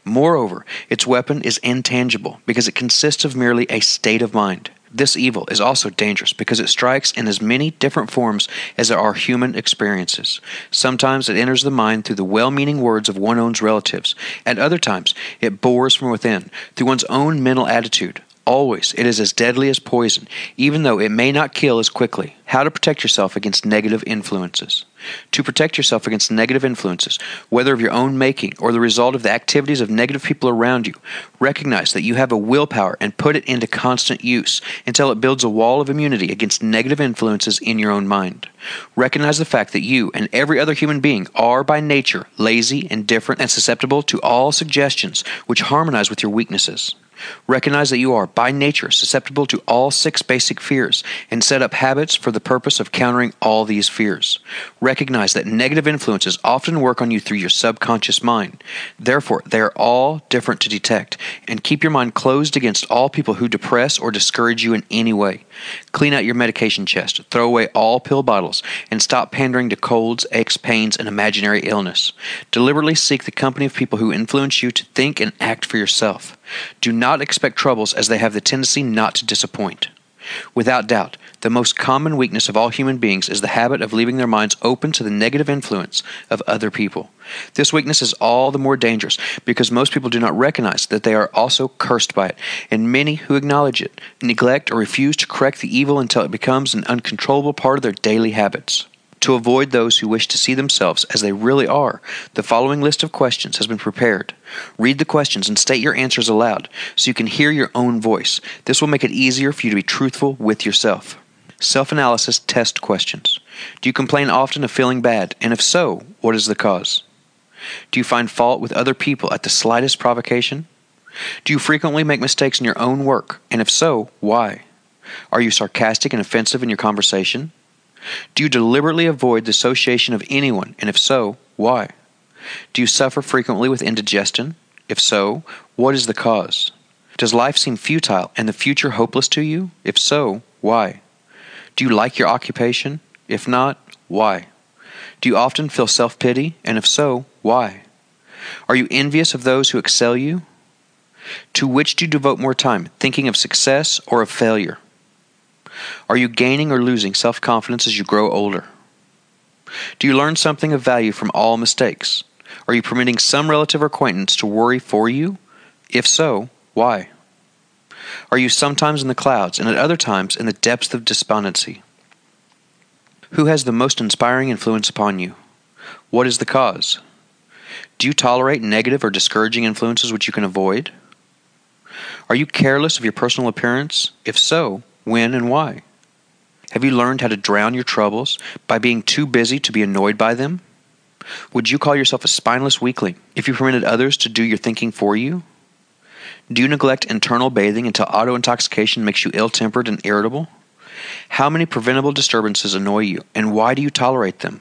Moreover, its weapon is intangible because it consists of merely a state of mind. This evil is also dangerous because it strikes in as many different forms as there are human experiences. Sometimes it enters the mind through the well-meaning words of one's own relatives. At other times, it bores from within, through one's own mental attitude. Always, it is as deadly as poison, even though it may not kill as quickly. How to protect yourself against negative influences. To protect yourself against negative influences, whether of your own making or the result of the activities of negative people around you, recognize that you have a willpower and put it into constant use until it builds a wall of immunity against negative influences in your own mind. Recognize the fact that you and every other human being are by nature lazy, indifferent, and susceptible to all suggestions which harmonize with your weaknesses. Recognize that you are, by nature, susceptible to all 6 basic fears, and set up habits for the purpose of countering all these fears. Recognize that negative influences often work on you through your subconscious mind. Therefore, they are all different to detect, and keep your mind closed against all people who depress or discourage you in any way. Clean out your medication chest, throw away all pill bottles, and stop pandering to colds, aches, pains, and imaginary illness. Deliberately seek the company of people who influence you to think and act for yourself. Do not expect troubles, as they have the tendency not to disappoint. Without doubt, the most common weakness of all human beings is the habit of leaving their minds open to the negative influence of other people. This weakness is all the more dangerous because most people do not recognize that they are also cursed by it, and many who acknowledge it neglect or refuse to correct the evil until it becomes an uncontrollable part of their daily habits. To avoid those who wish to see themselves as they really are, the following list of questions has been prepared. Read the questions and state your answers aloud so you can hear your own voice. This will make it easier for you to be truthful with yourself. Self-analysis test questions. Do you complain often of feeling bad? And if so, what is the cause? Do you find fault with other people at the slightest provocation? Do you frequently make mistakes in your own work? And if so, why? Are you sarcastic and offensive in your conversation? Do you deliberately avoid the association of anyone, and if so, why? Do you suffer frequently with indigestion? If so, what is the cause? Does life seem futile and the future hopeless to you? If so, why? Do you like your occupation? If not, why? Do you often feel self-pity? And if so, why? Are you envious of those who excel you? To which do you devote more time, thinking of success or of failure? Are you gaining or losing self-confidence as you grow older? Do you learn something of value from all mistakes? Are you permitting some relative or acquaintance to worry for you? If so, why? Are you sometimes in the clouds and at other times in the depths of despondency? Who has the most inspiring influence upon you? What is the cause? Do you tolerate negative or discouraging influences which you can avoid? Are you careless of your personal appearance? If so, when and why? Have you learned how to drown your troubles by being too busy to be annoyed by them? Would you call yourself a spineless weakling if you permitted others to do your thinking for you? Do you neglect internal bathing until auto-intoxication makes you ill-tempered and irritable? How many preventable disturbances annoy you, and why do you tolerate them?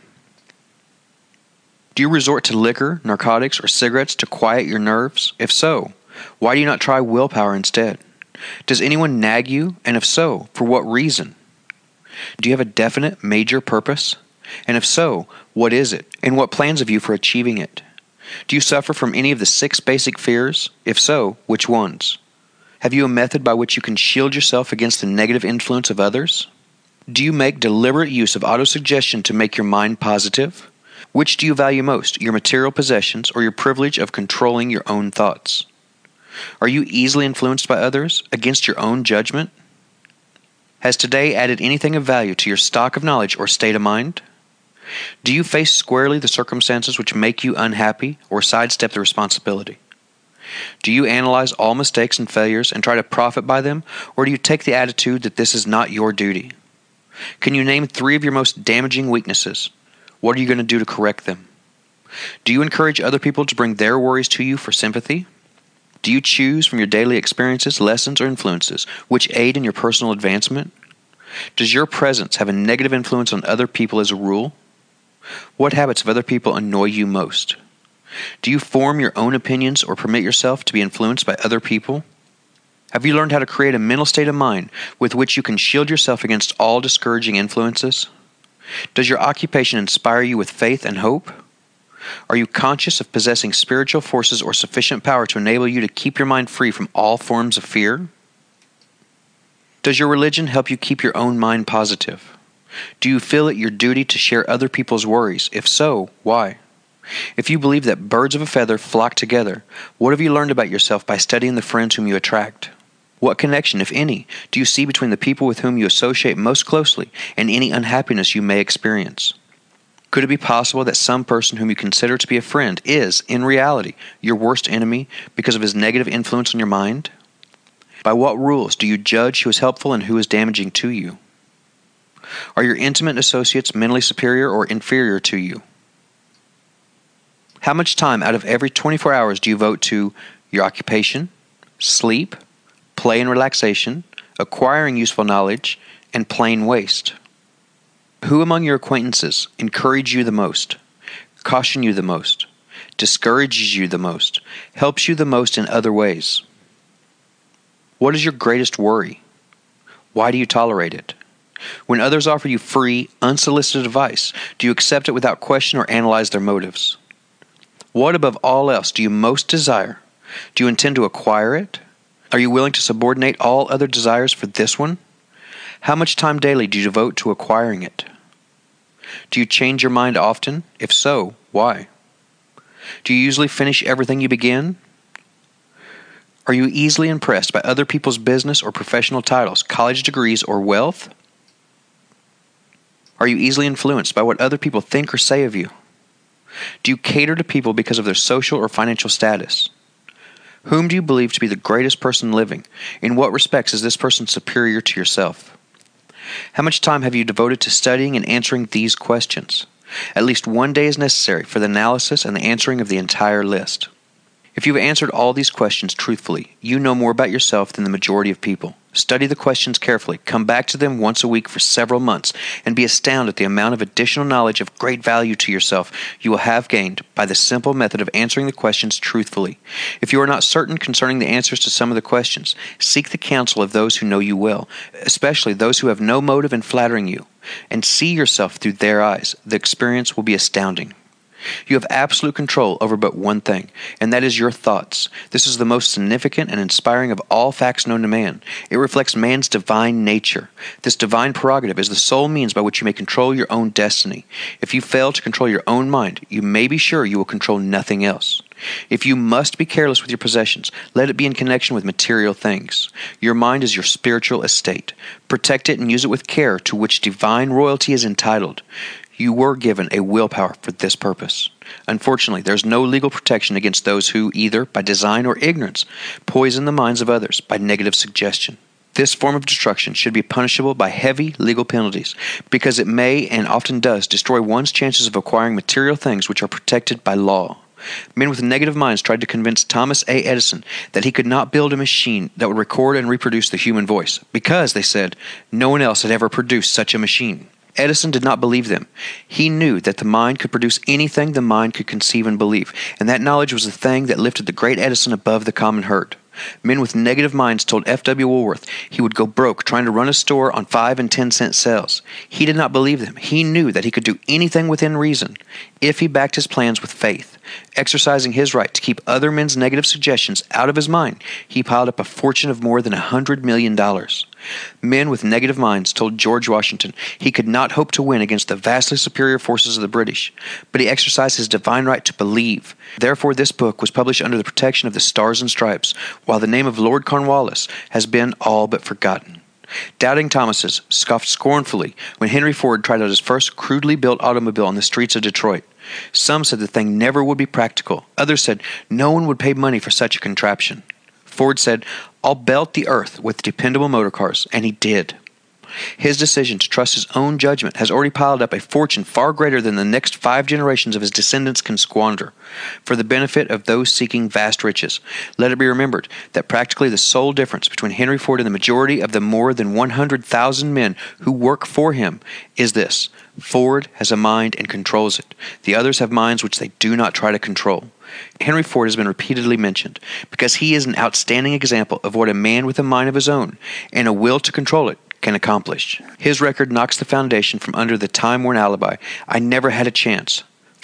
Do you resort to liquor, narcotics, or cigarettes to quiet your nerves? If so, why do you not try willpower instead? Does anyone nag you? And if so, for what reason? Do you have a definite major purpose? And if so, what is it? And what plans have you for achieving it? Do you suffer from any of the 6 basic fears? If so, which ones? Have you a method by which you can shield yourself against the negative influence of others? Do you make deliberate use of autosuggestion to make your mind positive? Which do you value most, your material possessions or your privilege of controlling your own thoughts? Are you easily influenced by others against your own judgment? Has today added anything of value to your stock of knowledge or state of mind? Do you face squarely the circumstances which make you unhappy or sidestep the responsibility? Do you analyze all mistakes and failures and try to profit by them, or do you take the attitude that this is not your duty? Can you name 3 of your most damaging weaknesses? What are you going to do to correct them? Do you encourage other people to bring their worries to you for sympathy? Do you choose from your daily experiences, lessons, or influences which aid in your personal advancement? Does your presence have a negative influence on other people as a rule? What habits of other people annoy you most? Do you form your own opinions or permit yourself to be influenced by other people? Have you learned how to create a mental state of mind with which you can shield yourself against all discouraging influences? Does your occupation inspire you with faith and hope? Are you conscious of possessing spiritual forces or sufficient power to enable you to keep your mind free from all forms of fear? Does your religion help you keep your own mind positive? Do you feel it your duty to share other people's worries? If so, why? If you believe that birds of a feather flock together, what have you learned about yourself by studying the friends whom you attract? What connection, if any, do you see between the people with whom you associate most closely and any unhappiness you may experience? Could it be possible that some person whom you consider to be a friend is, in reality, your worst enemy because of his negative influence on your mind? By what rules do you judge who is helpful and who is damaging to you? Are your intimate associates mentally superior or inferior to you? How much time out of every 24 hours do you devote to your occupation, sleep, play and relaxation, acquiring useful knowledge, and plain waste? Who among your acquaintances encourage you the most, caution you the most, discourages you the most, helps you the most in other ways? What is your greatest worry? Why do you tolerate it? When others offer you free, unsolicited advice, do you accept it without question or analyze their motives? What above all else do you most desire? Do you intend to acquire it? Are you willing to subordinate all other desires for this one? How much time daily do you devote to acquiring it? Do you change your mind often? If so, why? Do you usually finish everything you begin? Are you easily impressed by other people's business or professional titles, college degrees, or wealth? Are you easily influenced by what other people think or say of you? Do you cater to people because of their social or financial status? Whom do you believe to be the greatest person living? In what respects is this person superior to yourself? How much time have you devoted to studying and answering these questions? At least one day is necessary for the analysis and the answering of the entire list. If you've answered all these questions truthfully, you know more about yourself than the majority of people. Study the questions carefully, come back to them once a week for several months, and be astounded at the amount of additional knowledge of great value to yourself you will have gained by the simple method of answering the questions truthfully. If you are not certain concerning the answers to some of the questions, seek the counsel of those who know you well, especially those who have no motive in flattering you, and see yourself through their eyes. The experience will be astounding. You have absolute control over but one thing, and that is your thoughts. This is the most significant and inspiring of all facts known to man. It reflects man's divine nature. This divine prerogative is the sole means by which you may control your own destiny. If you fail to control your own mind, you may be sure you will control nothing else. If you must be careless with your possessions, let it be in connection with material things. Your mind is your spiritual estate. Protect it and use it with care to which divine royalty is entitled. You were given a willpower for this purpose. Unfortunately, there is no legal protection against those who, either by design or ignorance, poison the minds of others by negative suggestion. This form of destruction should be punishable by heavy legal penalties, because it may and often does destroy one's chances of acquiring material things which are protected by law. Men with negative minds tried to convince Thomas A. Edison that he could not build a machine that would record and reproduce the human voice, because, they said, no one else had ever produced such a machine. Edison did not believe them. He knew that the mind could produce anything the mind could conceive and believe, and that knowledge was the thing that lifted the great Edison above the common herd. Men with negative minds told F.W. Woolworth he would go broke trying to run a store on 5 and 10 cent sales. He did not believe them. He knew that he could do anything within reason if he backed his plans with faith. Exercising his right to keep other men's negative suggestions out of his mind, he piled up a fortune of more than $100 million. Men with negative minds told George Washington he could not hope to win against the vastly superior forces of the British, but he exercised his divine right to believe. Therefore, this book was published under the protection of the Stars and Stripes, while the name of Lord Cornwallis has been all but forgotten. Doubting Thomases scoffed scornfully when Henry Ford tried out his first crudely built automobile on the streets of Detroit. Some said the thing never would be practical. Others said no one would pay money for such a contraption. Ford said, "I'll belt the earth with dependable motor cars," and he did. His decision to trust his own judgment has already piled up a fortune far greater than the next 5 generations of his descendants can squander. For the benefit of those seeking vast riches, let it be remembered that practically the sole difference between Henry Ford and the majority of the more than 100,000 men who work for him is this: Ford has a mind and controls it. The others have minds which they do not try to control. Henry Ford has been repeatedly mentioned because he is an outstanding example of what a man with a mind of his own and a will to control it can accomplish. His record knocks the foundation from under the time-worn alibi, "I never had a chance."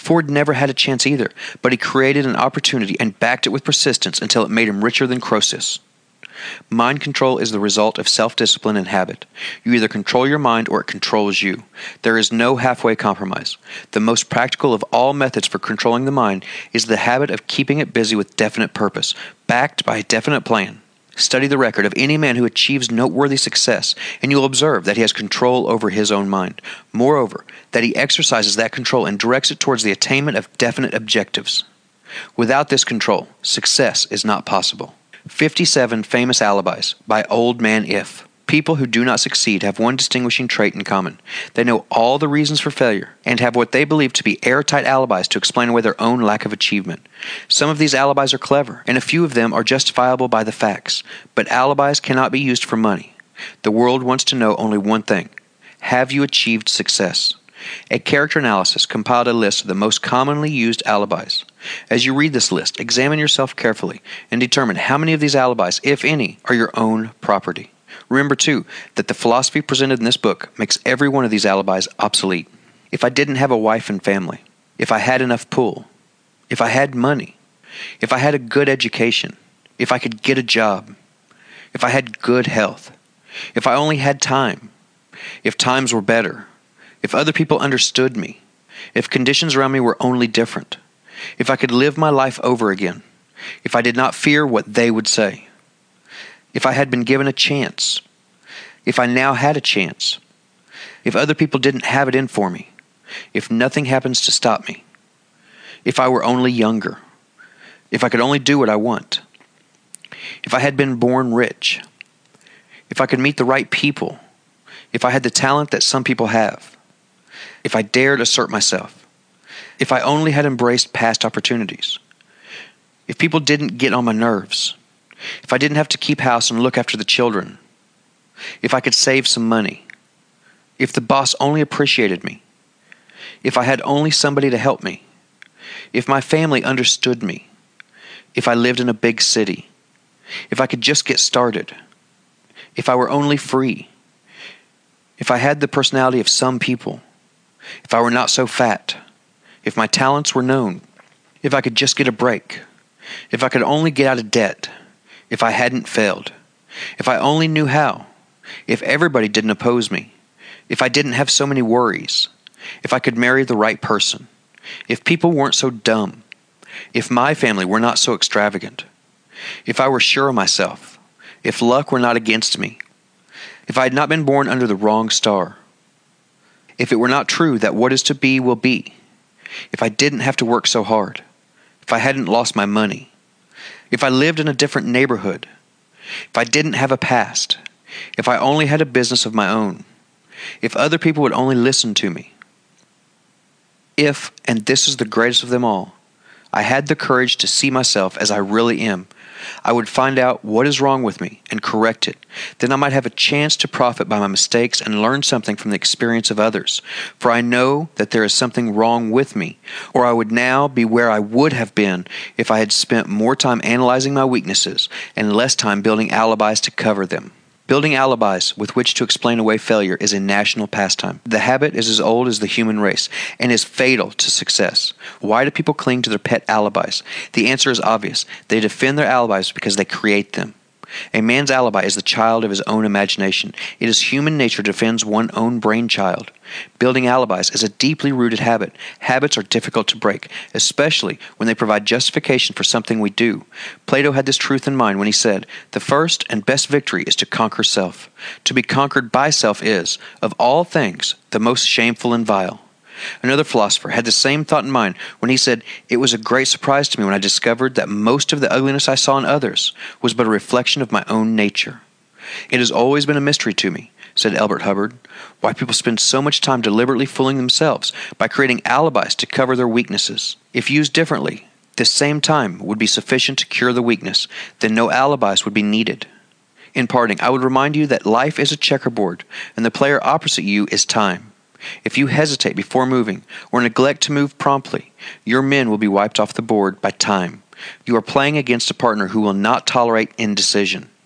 Ford never had a chance either, but he created an opportunity and backed it with persistence until it made him richer than Croesus. Mind control is the result of self-discipline and habit. You either control your mind or it controls you. There is no halfway compromise. The most practical of all methods for controlling the mind is the habit of keeping it busy with definite purpose, backed by a definite plan. Study the record of any man who achieves noteworthy success, and you'll observe that he has control over his own mind. Moreover, that he exercises that control and directs it towards the attainment of definite objectives. Without this control, success is not possible. 57 Famous Alibis by Old Man If. People who do not succeed have one distinguishing trait in common. They know all the reasons for failure and have what they believe to be airtight alibis to explain away their own lack of achievement. Some of these alibis are clever, and a few of them are justifiable by the facts, but alibis cannot be used for money. The world wants to know only one thing. Have you achieved success? A character analysis compiled a list of the most commonly used alibis. As you read this list, examine yourself carefully and determine how many of these alibis, if any, are your own property. Remember, too, that the philosophy presented in this book makes every one of these alibis obsolete. If I didn't have a wife and family, if I had enough pull, if I had money, if I had a good education, if I could get a job, if I had good health, if I only had time, if times were better, if other people understood me, if conditions around me were only different, if I could live my life over again, if I did not fear what they would say, if I had been given a chance, if I now had a chance, if other people didn't have it in for me, if nothing happens to stop me, if I were only younger, if I could only do what I want, if I had been born rich, if I could meet the right people, if I had the talent that some people have, if I dared assert myself, if I only had embraced past opportunities, if people didn't get on my nerves, if I didn't have to keep house and look after the children, if I could save some money, if the boss only appreciated me, if I had only somebody to help me, if my family understood me, if I lived in a big city, if I could just get started, if I were only free, if I had the personality of some people, if I were not so fat, if my talents were known, if I could just get a break, if I could only get out of debt, if I hadn't failed, if I only knew how, if everybody didn't oppose me, if I didn't have so many worries, if I could marry the right person, if people weren't so dumb, if my family were not so extravagant, if I were sure of myself, if luck were not against me, if I had not been born under the wrong star, if it were not true that what is to be will be, if I didn't have to work so hard, if I hadn't lost my money, if I lived in a different neighborhood, if I didn't have a past, if I only had a business of my own, if other people would only listen to me, if, and this is the greatest of them all, I had the courage to see myself as I really am, I would find out what is wrong with me and correct it. Then I might have a chance to profit by my mistakes and learn something from the experience of others. For I know that there is something wrong with me, or I would now be where I would have been if I had spent more time analyzing my weaknesses and less time building alibis to cover them. Building alibis with which to explain away failure is a national pastime. The habit is as old as the human race and is fatal to success. Why do people cling to their pet alibis? The answer is obvious. They defend their alibis because they create them. A man's alibi is the child of his own imagination. It is human nature defends one's own brainchild. Building alibis is a deeply rooted habit. Habits are difficult to break, especially when they provide justification for something we do. Plato had this truth in mind when he said, "The first and best victory is to conquer self. To be conquered by self is, of all things, the most shameful and vile." Another philosopher had the same thought in mind when he said, "It was a great surprise to me when I discovered that most of the ugliness I saw in others was but a reflection of my own nature." "It has always been a mystery to me," said Elbert Hubbard, "why people spend so much time deliberately fooling themselves by creating alibis to cover their weaknesses. If used differently, this same time would be sufficient to cure the weakness, then no alibis would be needed. In parting, I would remind you that life is a checkerboard, and the player opposite you is time. If you hesitate before moving, or neglect to move promptly, your men will be wiped off the board by time. You are playing against a partner who will not tolerate indecision.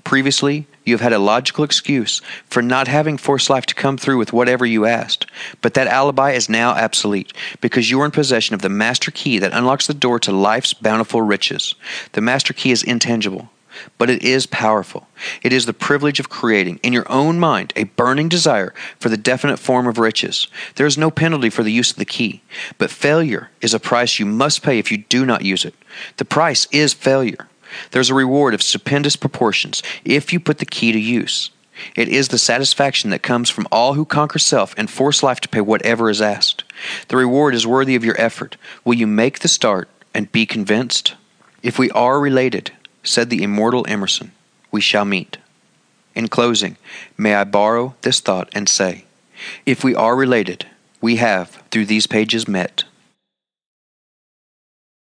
Previously, you have had a logical excuse for not having Force Life to come through with whatever you asked, but that alibi is now obsolete because you are in possession of the master key that unlocks the door to life's bountiful riches. The master key is intangible, but it is powerful. It is the privilege of creating, in your own mind, a burning desire for the definite form of riches. There is no penalty for the use of the key, but failure is a price you must pay if you do not use it. The price is failure. There's a reward of stupendous proportions if you put the key to use. It is the satisfaction that comes from all who conquer self and force life to pay whatever is asked. The reward is worthy of your effort. Will you make the start and be convinced? If we are related, said the immortal Emerson, we shall meet. In closing, may I borrow this thought and say, if we are related, we have, through these pages, met.